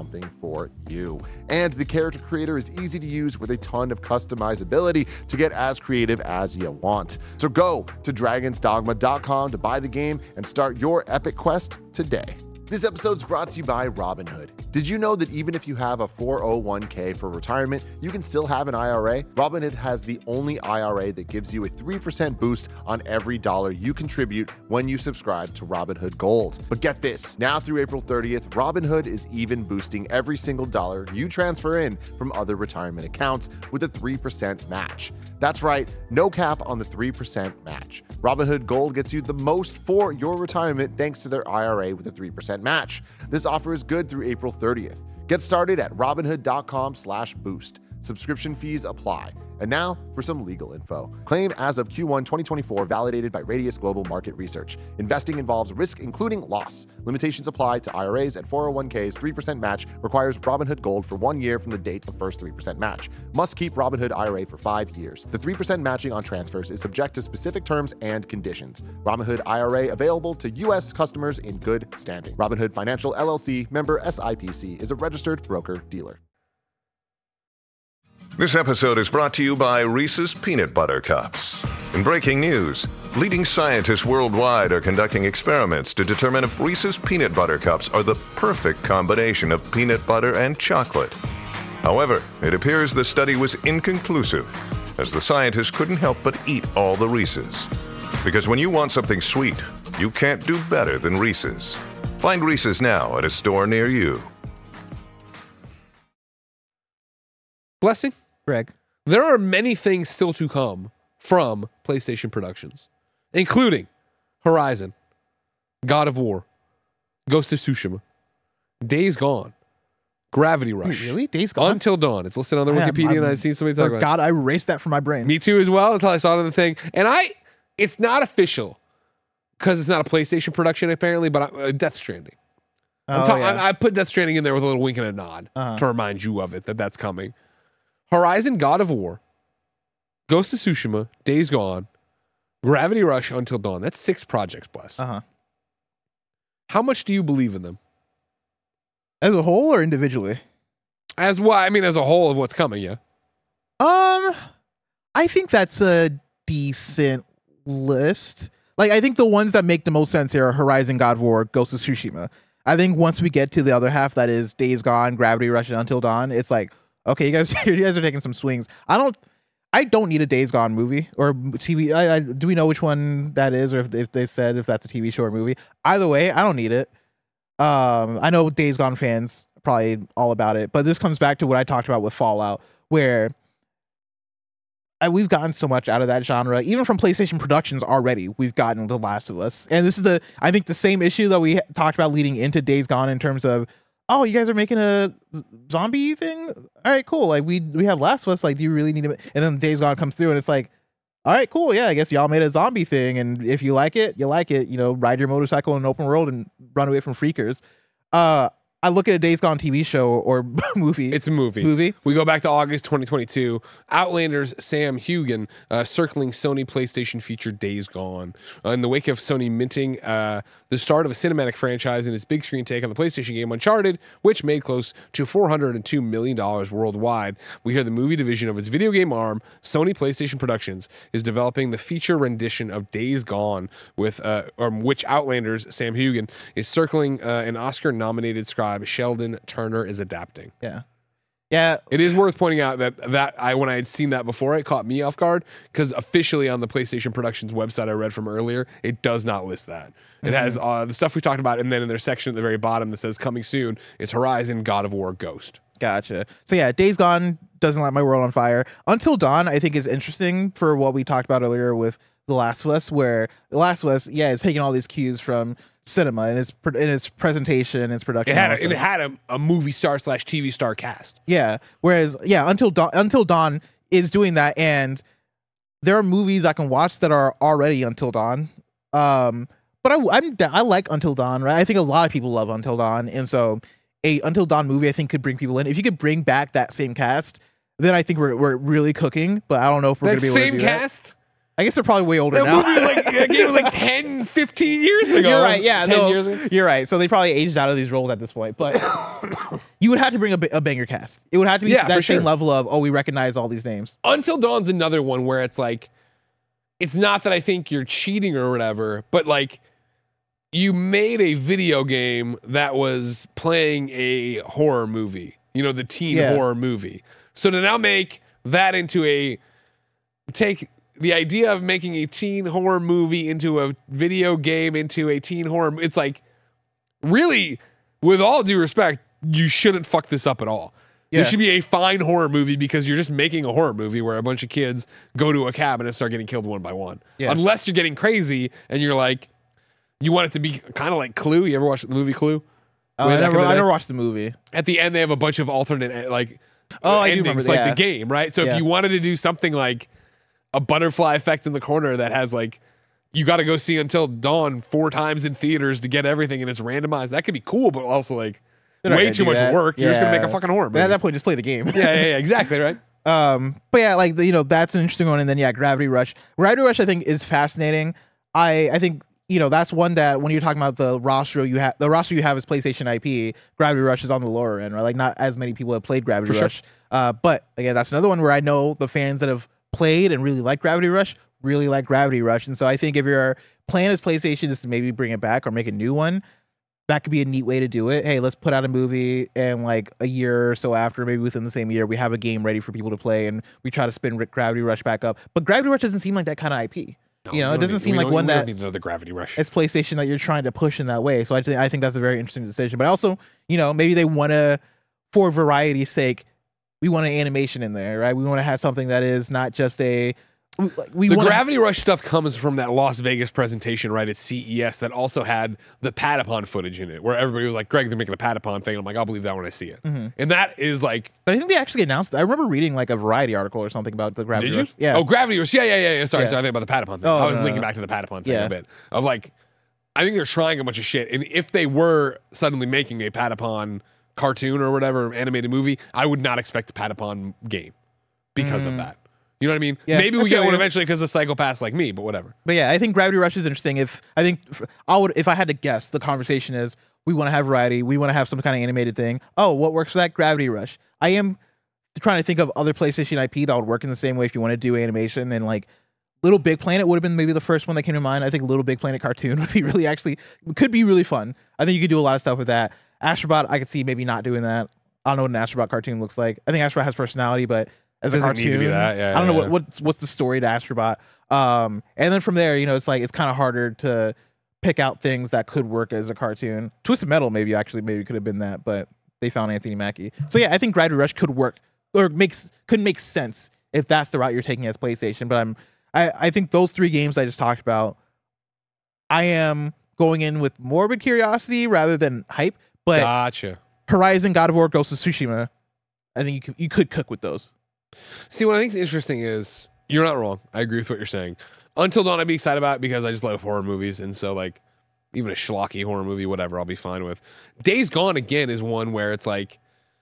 something for you. And the character creator is easy to use with a ton of customizability to get as creative as you want. So go to dragonsdogma.com to buy the game and start your epic quest today. This episode's brought to you by Robinhood. Did you know that even if you have a 401k for retirement, you can still have an IRA? Robinhood has the only IRA that gives you a 3% boost on every dollar you contribute when you subscribe to Robinhood Gold. But get this, now through April 30th, Robinhood is even boosting every single dollar you transfer in from other retirement accounts with a 3% match. That's right, no cap on the 3% match. Robinhood Gold gets you the most for your retirement thanks to their IRA with a 3% match. This offer is good through April 30th. Get started at robinhood.com/boost. Subscription fees apply. And now for some legal info. Claim as of Q1 2024 validated by Radius Global Market Research. Investing involves risk including loss. Limitations apply to IRAs and 401ks. 3% match requires Robinhood Gold for 1 year from the date of first 3% match. Must keep Robinhood IRA for 5 years. The 3% matching on transfers is subject to specific terms and conditions. Robinhood IRA available to U.S. customers in good standing. Robinhood Financial LLC, member SIPC, is a registered broker-dealer. This episode is brought to you by Reese's Peanut Butter Cups. In breaking news, leading scientists worldwide are conducting experiments to determine if Reese's Peanut Butter Cups are the perfect combination of peanut butter and chocolate. However, it appears the study was inconclusive, as the scientists couldn't help but eat all the Reese's. Because when you want something sweet, you can't do better than Reese's. Find Reese's now at a store near you. Blessing? Greg. There are many things still to come from PlayStation Productions, including Horizon, God of War, Ghost of Tsushima, Days Gone, Gravity Rush. Really? Days Gone? Until Dawn. It's listed on the Wikipedia, and I've seen somebody talk about it. God, I erased that from my brain. Me too as well. That's how I saw it on the thing. And it's not official because it's not a PlayStation production apparently, but Death Stranding. I put Death Stranding in there with a little wink and a nod to remind you of it, that's coming. Horizon, God of War, Ghost of Tsushima, Days Gone, Gravity Rush, Until Dawn. That's 6 projects, Bless. How much do you believe in them? As a whole or individually? As a whole of what's coming, yeah. I think that's a decent list. Like, I think the ones that make the most sense here are Horizon, God of War, Ghost of Tsushima. I think once we get to the other half, that is Days Gone, Gravity Rush, and Until Dawn, it's like, okay, you guys are taking some swings. I don't need a Days Gone movie or TV. Do we know which one that is, or if they said if that's a TV show or movie? Either way, I don't need it. I know Days Gone fans are probably all about it, but this comes back to what I talked about with Fallout, where we've gotten so much out of that genre, even from PlayStation Productions already. We've gotten The Last of Us, and this is I think the same issue that we talked about leading into Days Gone in terms of, oh, you guys are making a zombie thing? All right, cool. Like, we have Last of Us. Like, do you really need to? And then Days Gone comes through, and it's like, all right, cool. Yeah, I guess y'all made a zombie thing, and if you like it, you like it. You know, ride your motorcycle in an open world and run away from freakers. I look at a Days Gone TV show or movie. It's a movie. We go back to August 2022. Outlander's Sam Heughan circling Sony PlayStation feature Days Gone. In the wake of Sony minting the start of a cinematic franchise in its big screen take on the PlayStation game Uncharted, which made close to $402 million worldwide, we hear the movie division of its video game arm, Sony PlayStation Productions, is developing the feature rendition of Days Gone, with which Outlander's Sam Heughan is circling an Oscar-nominated scribe Sheldon Turner is adapting. Yeah. It is worth pointing out that when I had seen that before, it caught me off guard because officially on the PlayStation Productions website I read from earlier, it does not list that. It has the stuff we talked about, and then in their section at the very bottom that says coming soon, it's Horizon, God of War, Ghost. Gotcha. So yeah, Days Gone doesn't light my world on fire. Until Dawn, I think, is interesting for what we talked about earlier with The Last of Us, where The Last of Us, is taking all these cues from cinema and its presentation, its production. It had a movie star / TV star cast. Yeah. Whereas, Until Dawn is doing that, and there are movies I can watch that are already Until Dawn. But I like Until Dawn, right? I think a lot of people love Until Dawn, and so a Until Dawn movie I think could bring people in. If you could bring back that same cast, then I think we're really cooking. But I don't know if we're going to be able to do that. Same cast. I guess they're probably way older now. Movie was a game was 10, 15 years ago. You're right. Yeah, 10 years ago. You're right. So they probably aged out of these roles at this point. But you would have to bring a banger cast. It would have to be that same level of, we recognize all these names. Until Dawn's another one where it's like, it's not that I think you're cheating or whatever, but like, you made a video game that was playing a horror movie, the teen horror movie. So to now make that into take the idea of making a teen horror movie into a video game, into a teen horror, it's like, really, with all due respect, you shouldn't fuck this up at all. Yeah. This should be a fine horror movie because you're just making a horror movie where a bunch of kids go to a cabin and start getting killed one by one. Yeah. Unless you're getting crazy and you're like, you want it to be kind of like Clue. You ever watched the movie Clue? Oh, I never watched the movie. At the end, they have a bunch of alternate endings, I do remember that. Like the game, right? So if you wanted to do something like a butterfly effect in the corner that has like, you got to go see Until Dawn 4 times in theaters to get everything and it's randomized, that could be cool, but also like way too much work. You're just going to make a fucking horror movie. But at that point, just play the game. yeah, exactly, right? But yeah, like, that's an interesting one. And then, Gravity Rush. Gravity Rush, I think, is fascinating. I think, that's one that when you're talking about the roster you have is PlayStation IP. Gravity Rush is on the lower end, right? Like, not as many people have played Gravity Rush. Sure. But again, that's another one where I know the fans that have played and really like Gravity Rush really like Gravity Rush. And so I think if your plan as PlayStation is to maybe bring it back or make a new one, that could be a neat way to do it. Hey, let's put out a movie and like a year or so after, maybe within the same year, we have a game ready for people to play and we try to spin Gravity Rush back up. But Gravity Rush doesn't seem like that kind of IP. No, it doesn't seem like one that need another Gravity Rush. It's PlayStation that you're trying to push in that way. So I think that's a very interesting decision. But also, maybe they want to, for variety's sake, we want an animation in there, right? We want to have something that is not just the Gravity Rush stuff comes from that Las Vegas presentation, right, at CES that also had the Patapon footage in it, where everybody was like, Greg, they're making a Patapon thing. I'm like, I'll believe that when I see it. Mm-hmm. And that is like... But I think they actually announced that. I remember reading like a Variety article or something about the Gravity Rush. Did you? Yeah. Oh, Gravity Rush. Yeah. Sorry, I think about the Patapon thing. I was linking back to the Patapon thing a bit. Of like, I think they're trying a bunch of shit. And if they were suddenly making a Patapon cartoon or whatever, animated movie, I would not expect a Patapon game because of that. You know what I mean? Yeah, maybe we get one eventually because of psychopaths like me, but whatever. But yeah, I think Gravity Rush is interesting. If I had to guess, the conversation is we want to have variety, we want to have some kind of animated thing. Oh, what works for that? Gravity Rush. I am trying to think of other PlayStation IP that would work in the same way if you want to do animation, and like Little Big Planet would have been maybe the first one that came to mind. I think Little Big Planet cartoon would be could be really fun. I think you could do a lot of stuff with that. Astrobot, I could see maybe not doing that. I don't know what an Astrobot cartoon looks like. I think Astrobot has personality, but as a cartoon, need to be that? I don't know what's the story to Astrobot. And then from there, it's kind of harder to pick out things that could work as a cartoon. Twisted Metal maybe could have been that, but they found Anthony Mackie. So yeah, I think Gravity Rush could work or could make sense if that's the route you're taking as PlayStation. But I think those 3 games I just talked about, I am going in with morbid curiosity rather than hype. But gotcha. Horizon, God of War, Ghost of Tsushima, I think you could cook with those. See, what I think is interesting is, you're not wrong. I agree with what you're saying. Until Dawn, I'd be excited about it because I just love horror movies. And so, like, even a schlocky horror movie, whatever, I'll be fine with. Days Gone, again, is one where it's like,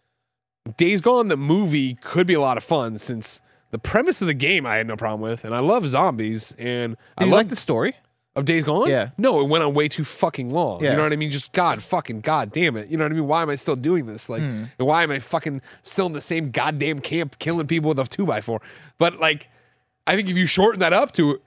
Days Gone, the movie, could be a lot of fun since the premise of the game I had no problem with. And I love zombies. And I like the story of Days Gone? Yeah. No, it went on way too fucking long. Yeah. You know what I mean? Just God damn it. You know what I mean? Why am I still doing this? Like, and why am I fucking still in the same goddamn camp killing people with a 2x4? But like, I think if you shorten that up to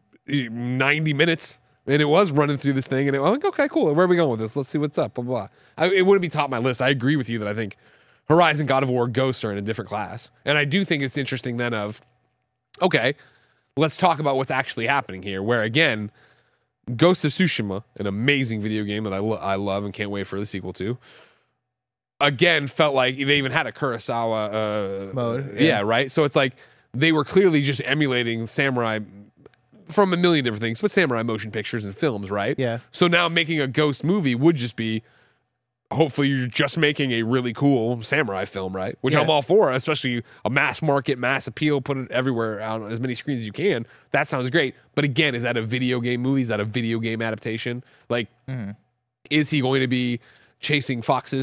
90 minutes, and it was running through this thing, and I'm like, okay, cool. Where are we going with this? Let's see what's up. Blah, blah, blah. It wouldn't be top of my list. I agree with you that I think Horizon, God of War, Ghosts are in a different class. And I do think it's interesting then of, okay, let's talk about what's actually happening here, where again, Ghost of Tsushima, an amazing video game that I love and can't wait for the sequel to, again, felt like they even had a Kurosawa mode. Yeah, right? So it's like they were clearly just emulating samurai from a million different things, but samurai motion pictures and films, right? Yeah. So now making a Ghost movie would just be, hopefully you're just making a really cool samurai film, right? Which I'm all for, especially a mass market, mass appeal, put it everywhere on as many screens as you can. That sounds great. But again, is that a video game movie? Is that a video game adaptation? Like, is he going to be chasing foxes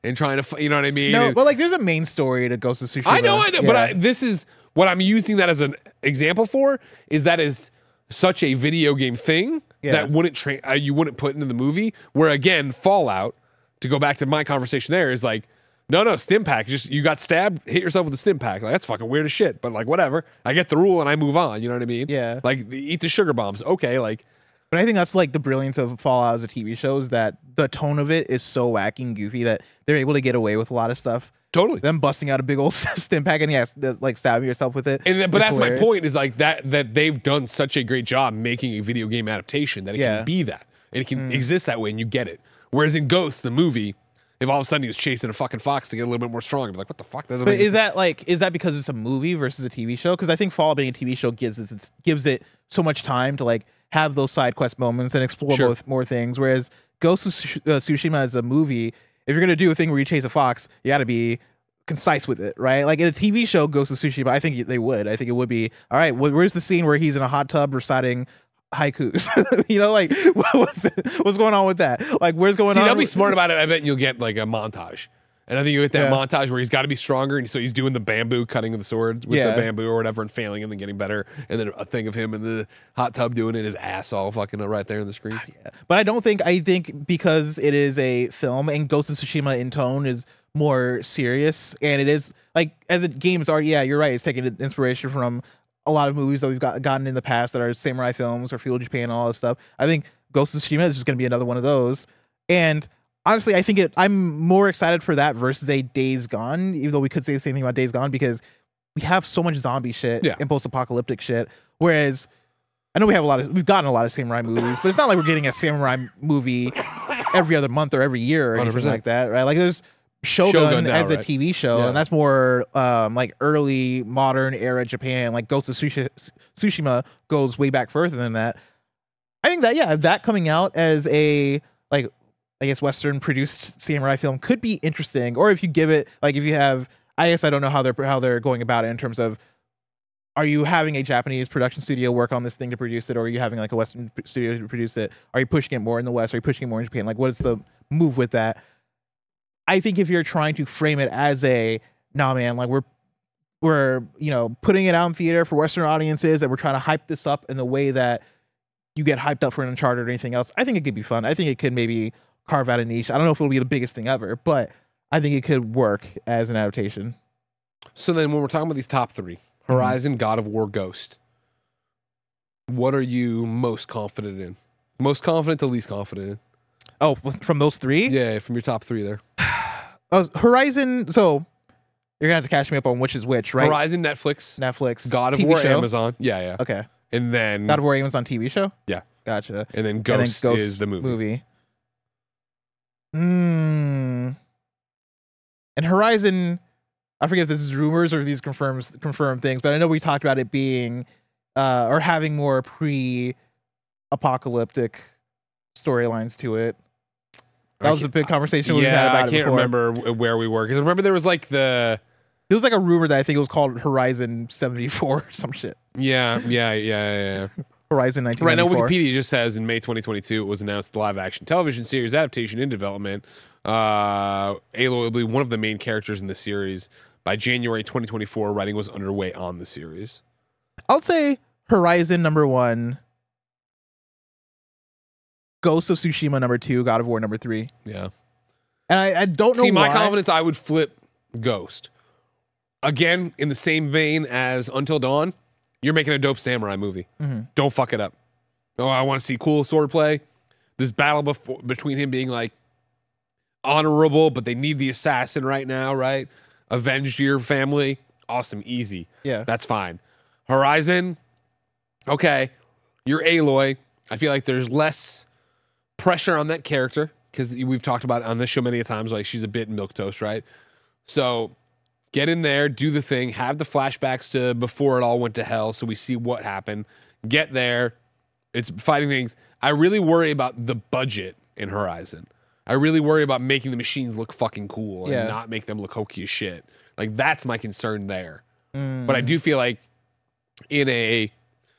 and trying to, you know what I mean? No, but like there's a main story to Ghost of Tsushima. I know, yeah. But this is what I'm using that as an example for is that is such a video game thing that you wouldn't put into the movie. Where again, Fallout, to go back to my conversation there, is like, no, stim pack. Just you got stabbed, hit yourself with a stim pack. Like that's fucking weird as shit. But like whatever, I get the rule and I move on. You know what I mean? Yeah. Like eat the sugar bombs. Okay, like. But I think that's like the brilliance of Fallout as a TV show is that the tone of it is so wacky and goofy that they're able to get away with a lot of stuff. Totally. Them busting out a big old stim pack and like stabbing yourself with it. But that's hilarious. My point is like that they've done such a great job making a video game adaptation that it can be that. And it can exist that way and you get it. Whereas in Ghost, the movie, if all of a sudden he was chasing a fucking fox to get a little bit more strong, I'd be like, what the fuck? But is that because it's a movie versus a TV show? Because I think Fallout being a TV show gives it so much time to like have those side quest moments and explore both more things. Whereas Ghost of Tsushima as a movie, if you're gonna do a thing where you chase a fox, you got to be concise with it, right? Like in a TV show, Ghost of Tsushima, I think they would. I think it would be all right. Where's the scene where he's in a hot tub reciting haikus? You know, like what's going on with that? Like where's going on? They'll be smart about it. I bet you'll get like a montage. And I think you get that montage where he's got to be stronger, and so he's doing the bamboo, cutting of the sword with the bamboo or whatever, and failing him and getting better. And then a thing of him in the hot tub doing it, his ass all fucking right there in the screen. Yeah. But I think because it is a film and Ghost of Tsushima in tone is more serious, and it is like as games are. Yeah, you're right. It's taking inspiration from a lot of movies that we've gotten in the past that are samurai films or feudal Japan and all that stuff. I think Ghost of Tsushima is just going to be another one of those, and. Honestly, I think I'm more excited for that versus a Days Gone, even though we could say the same thing about Days Gone because we have so much zombie shit and post-apocalyptic shit. Whereas I know we've gotten a lot of samurai movies, but it's not like we're getting a samurai movie every other month or every year or anything 100%. Like that, right? Like there's Shogun now, as a TV show, and that's more like early modern era Japan. Like Ghost of Tsushima goes way back further than that. I think that that coming out as a like. I guess Western produced samurai film could be interesting, or if you give it like if you have, I guess I don't know how they're going about it in terms of, are you having a Japanese production studio work on this thing to produce it, or are you having like a Western studio to produce it? Are you pushing it more in the West? Are you pushing it more in Japan? Like, what is the move with that? I think if you're trying to frame it as a man, like we're putting it out in theater for Western audiences, and we're trying to hype this up in the way that you get hyped up for an Uncharted or anything else. I think it could be fun. I think it could maybe carve out a niche. I don't know if it'll be the biggest thing ever, but I think it could work as an adaptation. So then when we're talking about these top three, Horizon, God of War, Ghost, what are you most confident in? Most confident to least confident in? Oh, from those three? Yeah, from your top three there. Horizon, so you're going to have to catch me up on which is which, right? Horizon, Netflix. God of TV War, show? Amazon. Yeah. Okay. And then... God of War, Amazon TV show? Yeah. Gotcha. And then Ghost is the movie. And Horizon, I forget if this is rumors or these confirmed things, but I know we talked about it being or having more pre-apocalyptic storylines to it. That was a big conversation we had about it before. I can't remember where we were because remember there was like a rumor that I think it was called Horizon 74 or some shit. Yeah. Horizon 1994. Right now, Wikipedia just says in May 2022, it was announced the live-action television series adaptation in development. Aloy will be one of the main characters in the series. By January 2024, writing was underway on the series. I'll say Horizon number 1, Ghost of Tsushima number 2, God of War number 3. Yeah. And I don't know why. See, my why. confidence, I would flip Ghost. Again, in the same vein as Until Dawn, you're making a dope samurai movie. Mm-hmm. Don't fuck it up. Oh, I want to see cool swordplay. This battle between him being like honorable, but they need the assassin right now, right? Avenge your family. Awesome. Easy. Yeah. That's fine. Horizon. Okay. You're Aloy. I feel like there's less pressure on that character because we've talked about it on this show many times. Like she's a bit milquetoast, right? So get in there, do the thing, have the flashbacks to before it all went to hell so we see what happened. Get there. It's fighting things. I really worry about the budget in Horizon. I really worry about making the machines look fucking cool and not make them look hokey as shit. Like, that's my concern there. But I do feel like okay,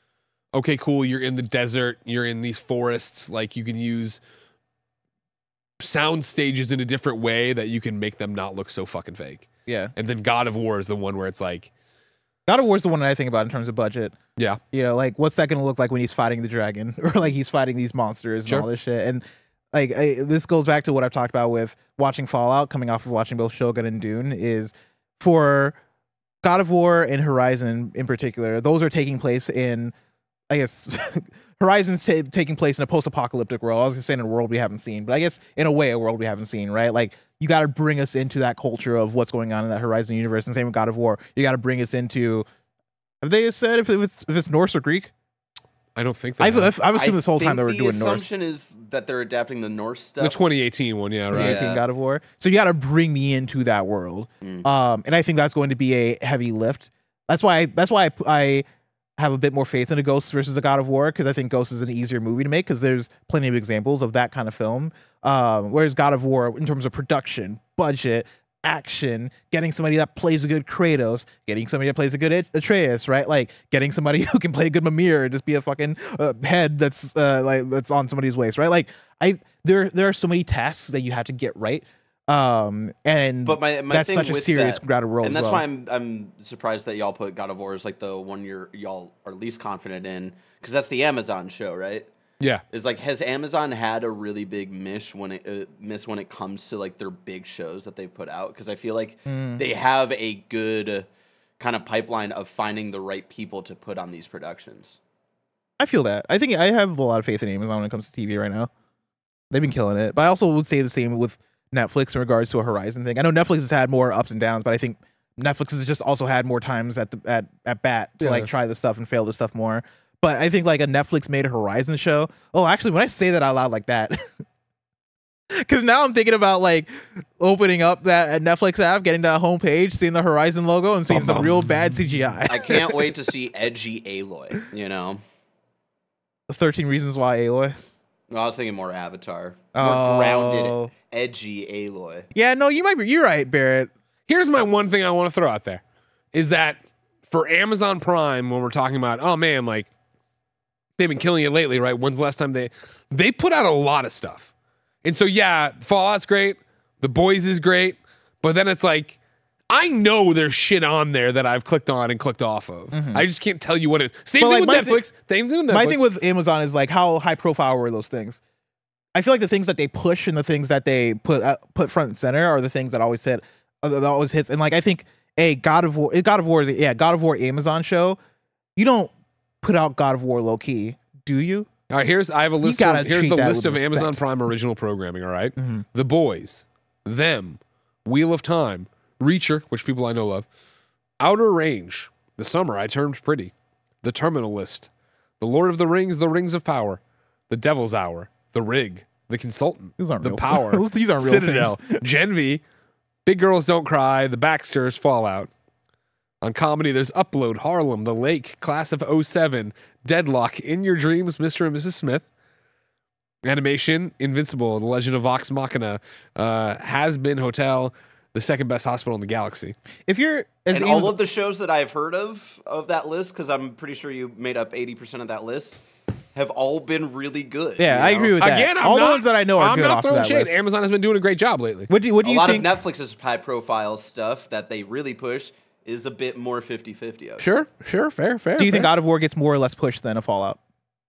cool, you're in the desert, you're in these forests, like you can use sound stages in a different way that you can make them not look so fucking fake. Yeah. And then God of War is the one where it's like, God of War is the one that I think about in terms of budget. yeah, You know, like what's that going to look like when he's fighting the dragon or like he's fighting these monsters and all this shit. And like this goes back to what I've talked about with watching Fallout, coming off of watching both Shogun and Dune, is for God of War and Horizon in particular, those are taking place in, I guess, Horizon's taking place in a post-apocalyptic world. I was gonna say in a world we haven't seen, but I guess in a way a world we haven't seen, right? Like you got to bring us into that culture of what's going on in that Horizon universe, and same with God of War. You got to bring us into. Have they said if it's Norse or Greek? I don't think I've assumed this whole time they were doing Norse. The assumption is that they're adapting the Norse stuff. The 2018 one, yeah, right. 2018 God of War. So you got to bring me into that world, and I think that's going to be a heavy lift. That's why I have a bit more faith in a Ghost versus a God of War, because I think Ghost is an easier movie to make because there's plenty of examples of that kind of film. Whereas God of War, in terms of production, budget, action, getting somebody that plays a good Kratos, getting somebody that plays a good Atreus, right? Like getting somebody who can play a good Mimir and just be a fucking head that's that's on somebody's waist, right? Like there are so many tasks that you have to get right. But my that's thing such a serious God of War, and that's why I'm surprised that y'all put God of War as like the one y'all are least confident in, because that's the Amazon show, right? Yeah, it's like, has Amazon had a really big miss when it comes to like their big shows that they put out? Because I feel like they have a good kind of pipeline of finding the right people to put on these productions. I feel that. I think I have a lot of faith in Amazon when it comes to TV right now. They've been killing it, but I also would say the same with Netflix in regards to a Horizon thing. I know Netflix has had more ups and downs, but I think Netflix has just also had more times at bat to like try this stuff and fail this stuff more. But I think like a Netflix made Horizon show. Oh, actually, when I say that out loud like that, because now I'm thinking about like opening up that Netflix app, getting to that homepage, seeing the Horizon logo, and seeing some real bad CGI. I can't wait to see edgy Aloy. You know, 13 Reasons Why Aloy. No, I was thinking more Avatar, more grounded, edgy Aloy. Yeah, no, you're right, Barrett. Here's my one thing I want to throw out there, is that for Amazon Prime, when we're talking about, oh man, like they've been killing it lately, right? When's the last time they put out a lot of stuff? And so yeah, Fallout's great, The Boys is great, but then it's like, I know there's shit on there that I've clicked on and clicked off of. I just can't tell you what it is. Same thing with Netflix. My thing with Amazon is like, how high profile were those things? I feel like the things that they push and the things that they put front and center are the things that always hits. And like, I think God of War is Amazon show. You don't put out God of War low key, do you? All right, I have a list. Here's the list of Amazon Prime original programming. All right, The Boys, Them, Wheel of Time, Reacher, which people I know love, Outer Range, The Summer I Turned Pretty, The Terminal List, The Lord of the Rings, The Rings of Power, The Devil's Hour, The Rig, The Consultant, The real. Power, These aren't real Citadel, things. Gen V, Big Girls Don't Cry, The Baxters, Fallout. On comedy, there's Upload, Harlem, The Lake, Class of 07, Deadlock, In Your Dreams, Mr. and Mrs. Smith. Animation, Invincible, The Legend of Vox Machina, Has Been Hotel, the second best hospital in the galaxy. All of the shows that I've heard of that list, because I'm pretty sure you made up 80% of that list, have all been really good. Yeah, I agree with that. Again, all the ones that I know are good off of that list. Amazon has been doing a great job lately. What do you think? A lot of Netflix's high-profile stuff that they really push is a bit more 50-50. Sure, fair. Do you think God of War gets more or less pushed than a Fallout?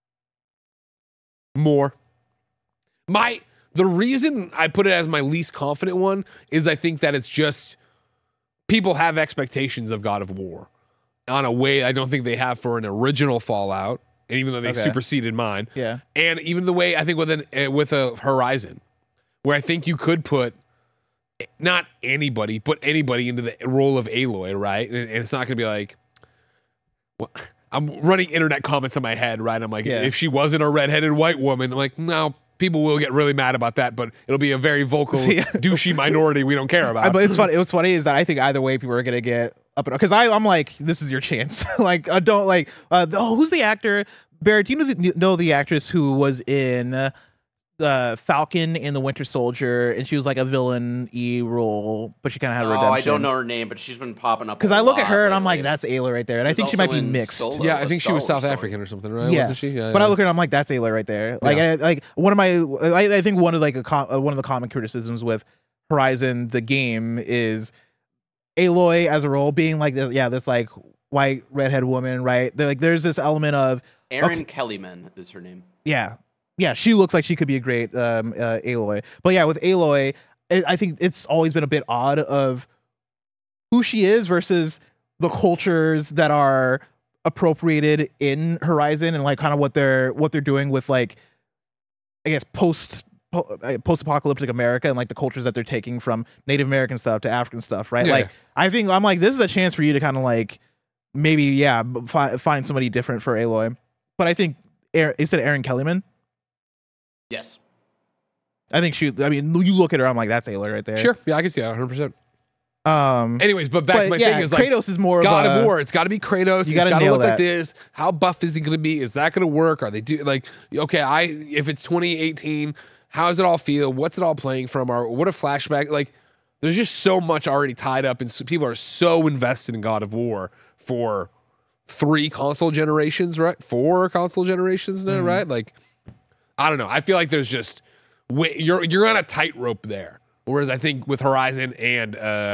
More. The reason I put it as my least confident one is I think that it's just people have expectations of God of War on a way I don't think they have for an original Fallout, and even though they superseded mine. Yeah. And even the way I think with a Horizon, where I think you could put not anybody, but anybody into the role of Aloy, right? And it's not going to be like, well, I'm running internet comments in my head, right? I'm like, if she wasn't a redheaded white woman, I'm like, no, people will get really mad about that, but it'll be a very vocal, douchey minority we don't care about. But it's funny. What's funny is that I think either way, people are going to get up and because I'm like, this is your chance. Like, I don't like, who's the actor? Barrett, do you know the actress who was in Falcon in the Winter Soldier, and she was like a villain-y role, but she kind of had a redemption. I don't know her name, but she's been popping up. Because I look at her and I'm like, that's Aloy right there, and I think she might be mixed. Solo, yeah, I think she was South African or something, right? Yes. Wasn't she? Yeah, but I look at her and I'm like, that's Aloy right there. Like, like one of my, I think one of like one of the common criticisms with Horizon the game is Aloy as a role being like this, this like white redhead woman, right? Like, there's this element of Erin Kellyman is her name. Yeah, she looks like she could be a great Aloy. But yeah, with Aloy, I think it's always been a bit odd of who she is versus the cultures that are appropriated in Horizon and like kind of what they're doing with like, I guess post-apocalyptic America and like the cultures that they're taking from Native American stuff to African stuff, right? Yeah. Like, I think I'm like, this is a chance for you to kind of like maybe find somebody different for Aloy. But I think is it Erin Kellyman? Yes. I think you look at her, I'm like, that's Aloy right there. Sure. Yeah, I can see that 100%. Anyways, but back to my thing is like Kratos is more God of of War. It's got to be Kratos. It's got to look like this. How buff is he going to be? Is that going to work? Are they if it's 2018, how does it all feel? What's it all playing from? What a flashback. Like, there's just so much already tied up, and people are so invested in God of War for 3 console generations, right? 4 console generations now, right? Like, I don't know. I feel like there's just you're on a tightrope there. Whereas I think with Horizon and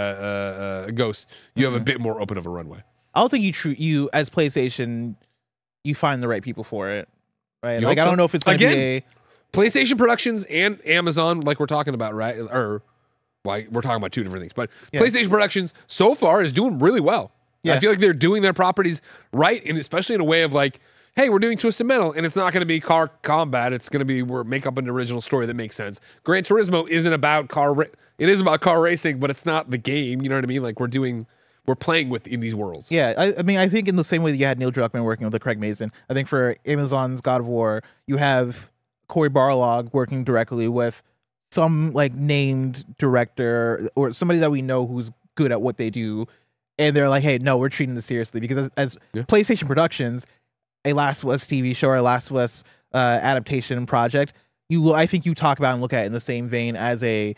Ghost, you have a bit more open of a runway. I don't think you as PlayStation, you find the right people for it, right? You like, I don't know if it's going to be PlayStation Productions and Amazon, like we're talking about, right? Or like we're talking about 2 different things, but PlayStation Productions so far is doing really well. Yeah. I feel like they're doing their properties right, and especially in a way of like, hey, we're doing Twisted Metal, and it's not going to be car combat. It's going to be make up an original story that makes sense. Gran Turismo isn't about it is about car racing, but it's not the game. You know what I mean? Like we're playing in these worlds. Yeah, I mean, I think in the same way that you had Neil Druckmann working with Craig Mazin, I think for Amazon's God of War, you have Cory Barlog working directly with some like named director or somebody that we know who's good at what they do, and they're like, hey, no, we're treating this seriously because as PlayStation Productions, a Last of Us TV show or a Last of Us adaptation project, I think you talk about and look at it in the same vein as a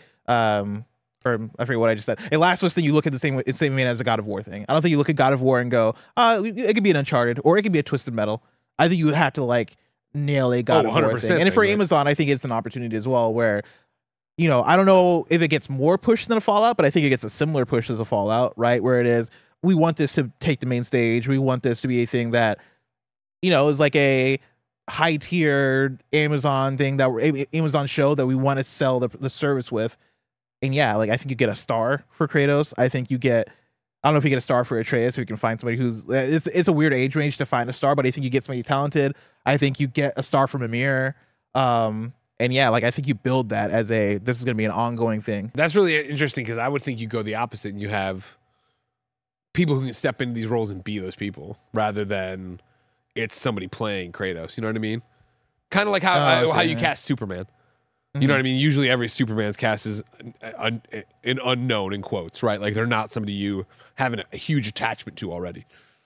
or I forget what I just said. A Last of Us thing you look at the same vein as a God of War thing. I don't think you look at God of War and go, it could be an Uncharted or it could be a Twisted Metal. I think you have to like nail a God of War thing. And for Amazon, I think it's an opportunity as well where, you know, I don't know if it gets more push than a Fallout, but I think it gets a similar push as a Fallout, right? Where it is, we want this to take the main stage. We want this to be a thing that, you know, is like a high tier Amazon thing Amazon show that we want to sell the service with. And yeah, like I think you get a star for Kratos. I think you get, I don't know if you get a star for Atreus, if you can find somebody who's, it's a weird age range to find a star, but I think you get somebody talented. I think you get a star from Mimir. And yeah, like I think you build that as this is going to be an ongoing thing. That's really interesting because I would think you go the opposite and you have people who can step into these roles and be those people rather than it's somebody playing Kratos. You know what I mean? Kind of like how you cast Superman. You know what I mean? Usually every Superman's cast is an unknown in quotes, right? Like they're not somebody you have a huge attachment to already.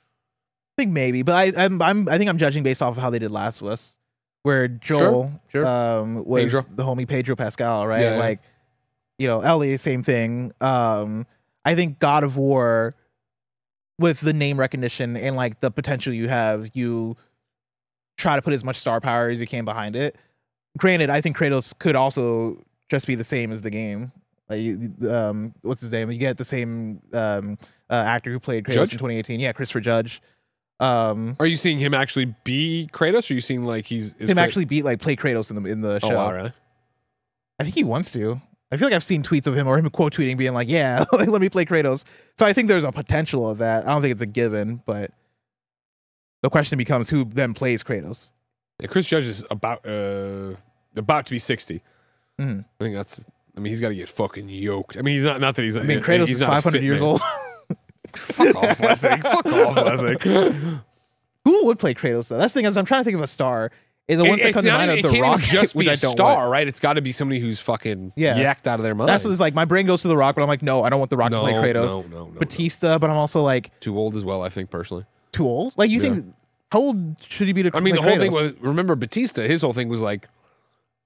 I think maybe, but I think I'm judging based off of how they did Last of Us, where Joel was Pedro. The homie Pedro Pascal, right? Yeah, like, you know, Ellie, same thing. I think God of War, with the name recognition and like the potential you have, you try to put as much star power as you can behind it. Granted, I think Kratos could also just be the same as the game. Like, what's his name? You get the same actor who played Kratos in 2018. Yeah, Christopher Judge. Are you seeing him actually be Kratos, or are you seeing like actually play Kratos in the show? Oh, wow, really? I think he wants to. I feel like I've seen tweets of him or him quote tweeting being like, "Yeah, let me play Kratos." So I think there's a potential of that. I don't think it's a given, but the question becomes who then plays Kratos. Yeah, Chris Judge is about to be 60. I think that's. I mean, he's got to get fucking yoked. I mean, he's not that he's. I mean, Kratos is 500 years old. Fuck off, Blessing. Fuck off, Blessing. Who would play Kratos though? That's the thing. I'm trying to think of a star. And the ones that come to mind are The Rock. Just be a star, right? It's got to be somebody who's fucking yacked out of their mind. That's what it's like. My brain goes to The Rock, but I'm like, no, I don't want The Rock to play Kratos. No, Batista, but I'm also like too old as well. I think personally, too old. Like you think. How old should he be to? I mean, the whole thing was. Remember Batista? His whole thing was like,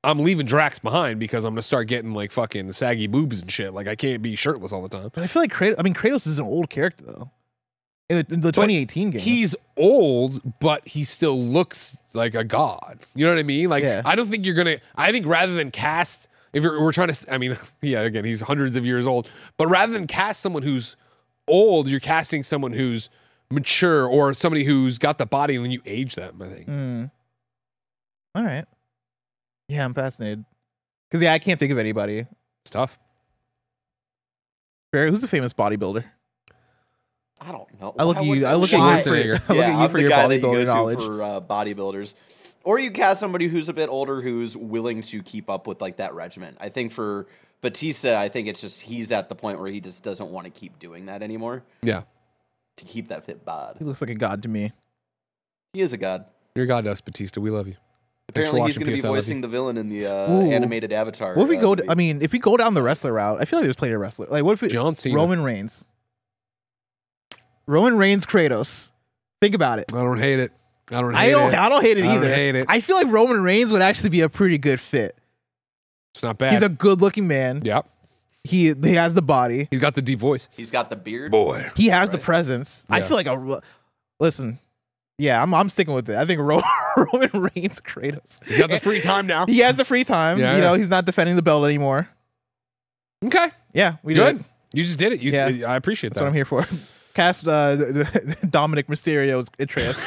I'm leaving Drax behind because I'm gonna start getting like fucking saggy boobs and shit. Like I can't be shirtless all the time. But I feel like Kratos is an old character though. In the 2018 game, he's old, but he still looks like a god. You know what I mean? Like I don't think you're gonna. I think rather than cast, if we're trying to, I mean, yeah, again, he's hundreds of years old, but rather than cast someone who's old, you're casting someone who's mature or somebody who's got the body, and then you age them. I think. All right. Yeah, I'm fascinated because I can't think of anybody. It's tough. Barry, who's a famous bodybuilder? I don't know. I look at you for your bodybuilder knowledge. For bodybuilders, or you cast somebody who's a bit older who's willing to keep up with like that regimen. I think for Batista, I think it's just he's at the point where he just doesn't want to keep doing that anymore. Yeah, to keep that fit bod. He looks like a god to me. He is a god. You're a god to us, Batista. We love you. Apparently, he's going to be voicing the villain in the animated Avatar. What if we go? If we go down the wrestler route, I feel like there's plenty of wrestler. Like, what if John Cena. Roman Reigns? Roman Reigns, Kratos. Think about it. I don't hate it. I don't hate it either. I feel like Roman Reigns would actually be a pretty good fit. It's not bad. He's a good-looking man. Yep. He has the body. He's got the deep voice. He's got the beard. Boy. He has the presence. Yeah. I feel like listen. Yeah, I'm sticking with it. I think Roman Reigns, Kratos. He's got the free time now. He has the free time. Yeah, he's not defending the belt anymore. Okay. Yeah, we did it. You just did it. I appreciate that. That's what I'm here for. Cast Dominic Mysterio's Atreus.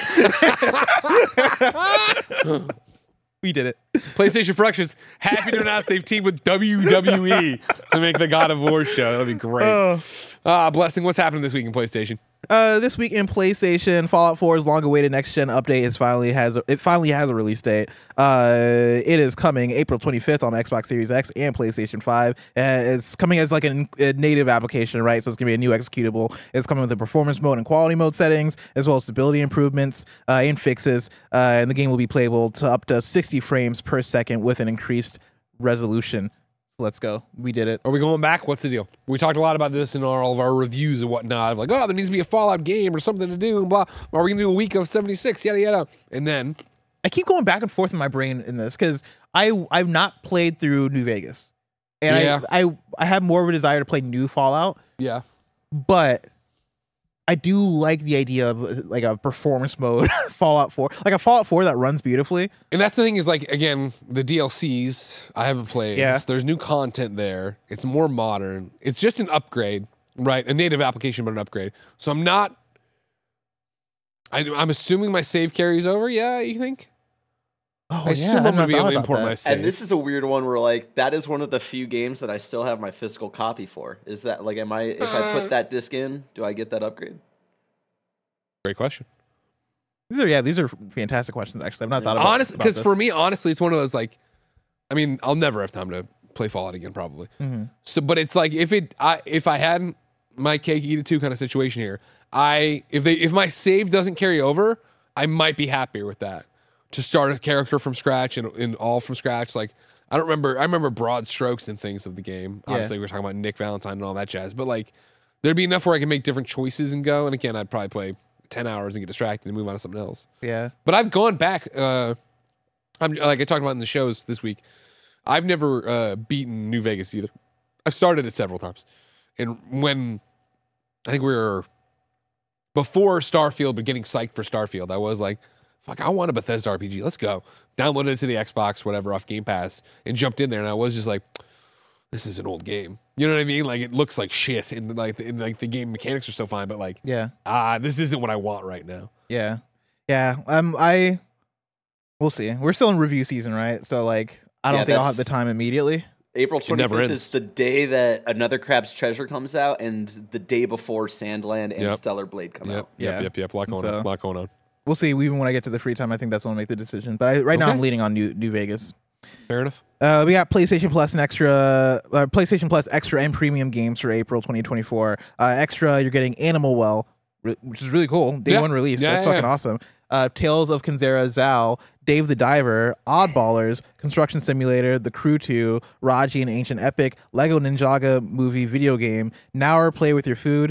We did it. PlayStation Productions, happy to announce they've teamed with WWE to make the God of War show. That'll be great. Blessing, what's happening this week in PlayStation? This week in PlayStation, Fallout 4's long-awaited next-gen update finally has a release date. It is coming April 25th on Xbox Series X and PlayStation 5. It's coming as like a native application, right? So it's gonna be a new executable. It's coming with the performance mode and quality mode settings, as well as stability improvements and fixes. And the game will be playable to up to 60 frames per second with an increased resolution. Let's go. We did it. Are we going back? What's the deal? We talked a lot about this in all of our reviews and whatnot. Of like, there needs to be a Fallout game or something to do. And blah. Are we going to do a week of 76? Yada, yada. And then I keep going back and forth in my brain in this because I've not played through New Vegas. And I have more of a desire to play new Fallout. Yeah. But I do like the idea of like a performance mode Fallout 4, like a Fallout 4 that runs beautifully. And that's the thing is like, again, the DLCs I haven't played. Yeah. So there's new content there. It's more modern. It's just an upgrade, right? A native application, but an upgrade. So I'm assuming my save carries over. Yeah, you think? Oh, I assume I'm going to be able to import my save. And this is a weird one where like, that is one of the few games that I still have my physical copy for. Is that like, if I put that disc in, do I get that upgrade? Great question. These are fantastic questions. Actually, I've not thought about. Honestly, because for me, honestly, it's one of those like, I mean, I'll never have time to play Fallout again, probably. Mm-hmm. So, but it's like if I had my cake eat it too kind of situation here, if my save doesn't carry over, I might be happier with that. To start a character from scratch and all from scratch, like I remember broad strokes and things of the game. Obviously, we were talking about Nick Valentine and all that jazz, but like there'd be enough where I can make different choices and go. And again, I'd probably play 10 hours and get distracted and move on to something else. Yeah. But I've gone back. I'm like I talked about in the shows this week. I've never beaten New Vegas either. I've started it several times, and when I think we were before Starfield, but getting psyched for Starfield, I was like, fuck, I want a Bethesda RPG. Let's go. Downloaded it to the Xbox, whatever, off Game Pass, and jumped in there. And I was just like, this is an old game. You know what I mean? Like, it looks like shit. And the game mechanics are so fine, but like, this isn't what I want right now. Yeah. Yeah. We'll see. We're still in review season, right? So like, I don't think I'll have the time immediately. April 25th is the day that Another Crab's Treasure comes out, and the day before Sandland and Stellar Blade come out. Yep. A lot going on. We'll see. Even when I get to the free time, I think that's when I'll make the decision. But right now, I'm leaning on New Vegas. Fair enough. We got PlayStation Plus and PlayStation Plus Extra and Premium games for April 2024. Extra, you're getting Animal Well, which is really cool. Day one release. That's fucking awesome. Tales of Kenzera Zal, Dave the Diver, Oddballers, Construction Simulator, The Crew 2, Raji and Ancient Epic, Lego Ninjaga movie video game, Now or Play with Your Food,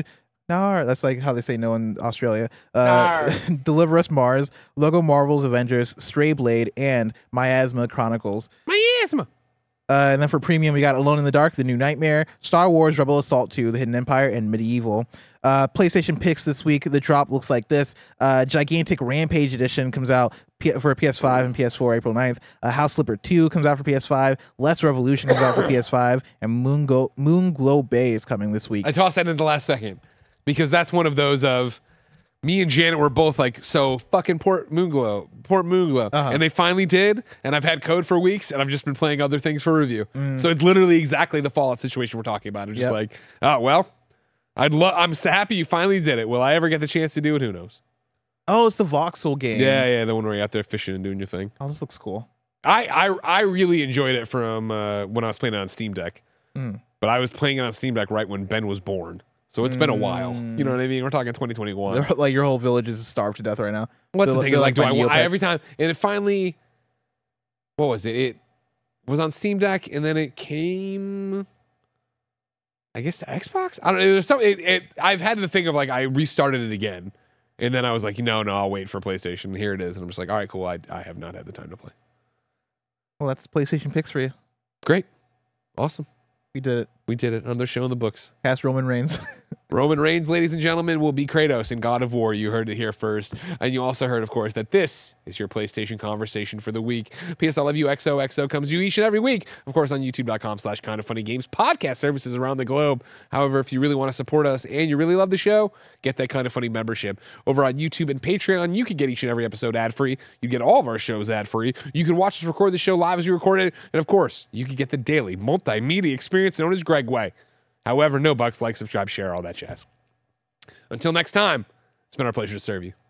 Nar. That's like how they say no in Australia. Deliver Us Mars, Lego Marvel's Avengers, Stray Blade, and Miasma Chronicles. Miasma. And then for premium, we got Alone in the Dark, The New Nightmare, Star Wars Rebel Assault 2, The Hidden Empire, and Medieval. PlayStation picks this week. The drop looks like this. Gigantic Rampage Edition comes out for PS5 and PS4 April 9th. House Flipper 2 comes out for PS5. Less Revolution comes out for PS5. And Moonglow Bay is coming this week. I tossed that in the last second because that's one of those of me and Janet were both like, so fucking Port Moonglow. And they finally did. And I've had code for weeks and I've just been playing other things for review. So it's literally exactly the Fallout situation we're talking about. It's just like, oh, well, I'm so happy you finally did it. Will I ever get the chance to do it? Who knows? Oh, it's the voxel game. Yeah, the one where you're out there fishing and doing your thing. Oh, this looks cool. I really enjoyed it from when I was playing it on Steam Deck. But I was playing it on Steam Deck right when Ben was born. So it's been a while. You know what I mean? We're talking 2021. Like your whole village is starved to death right now. What's the thing is like, do I every time? And it finally, what was it? It was on Steam Deck, and then it came, I guess, to Xbox. I don't know. There's something. I've had the thing of like I restarted it again, and then I was like, no, I'll wait for PlayStation. And here it is, and I'm just like, all right, cool. I have not had the time to play. Well, that's PlayStation picks for you. Great, awesome. We did it. We did it. Another show in the books. Cast Roman Reigns. Roman Reigns, ladies and gentlemen, will be Kratos in God of War. You heard it here first. And you also heard, of course, that this is your PlayStation conversation for the week. P.S. I love you. XOXO comes to you each and every week. Of course, on youtube.com/kindoffunnygames podcast services around the globe. However, if you really want to support us and you really love the show, get that Kind of Funny membership. Over on YouTube and Patreon, you can get each and every episode ad-free. You get all of our shows ad-free. You can watch us record the show live as we record it. And of course, you can get the daily multimedia experience known as Greg Way. However, no bucks, like, subscribe, share, all that jazz. Until next time, it's been our pleasure to serve you.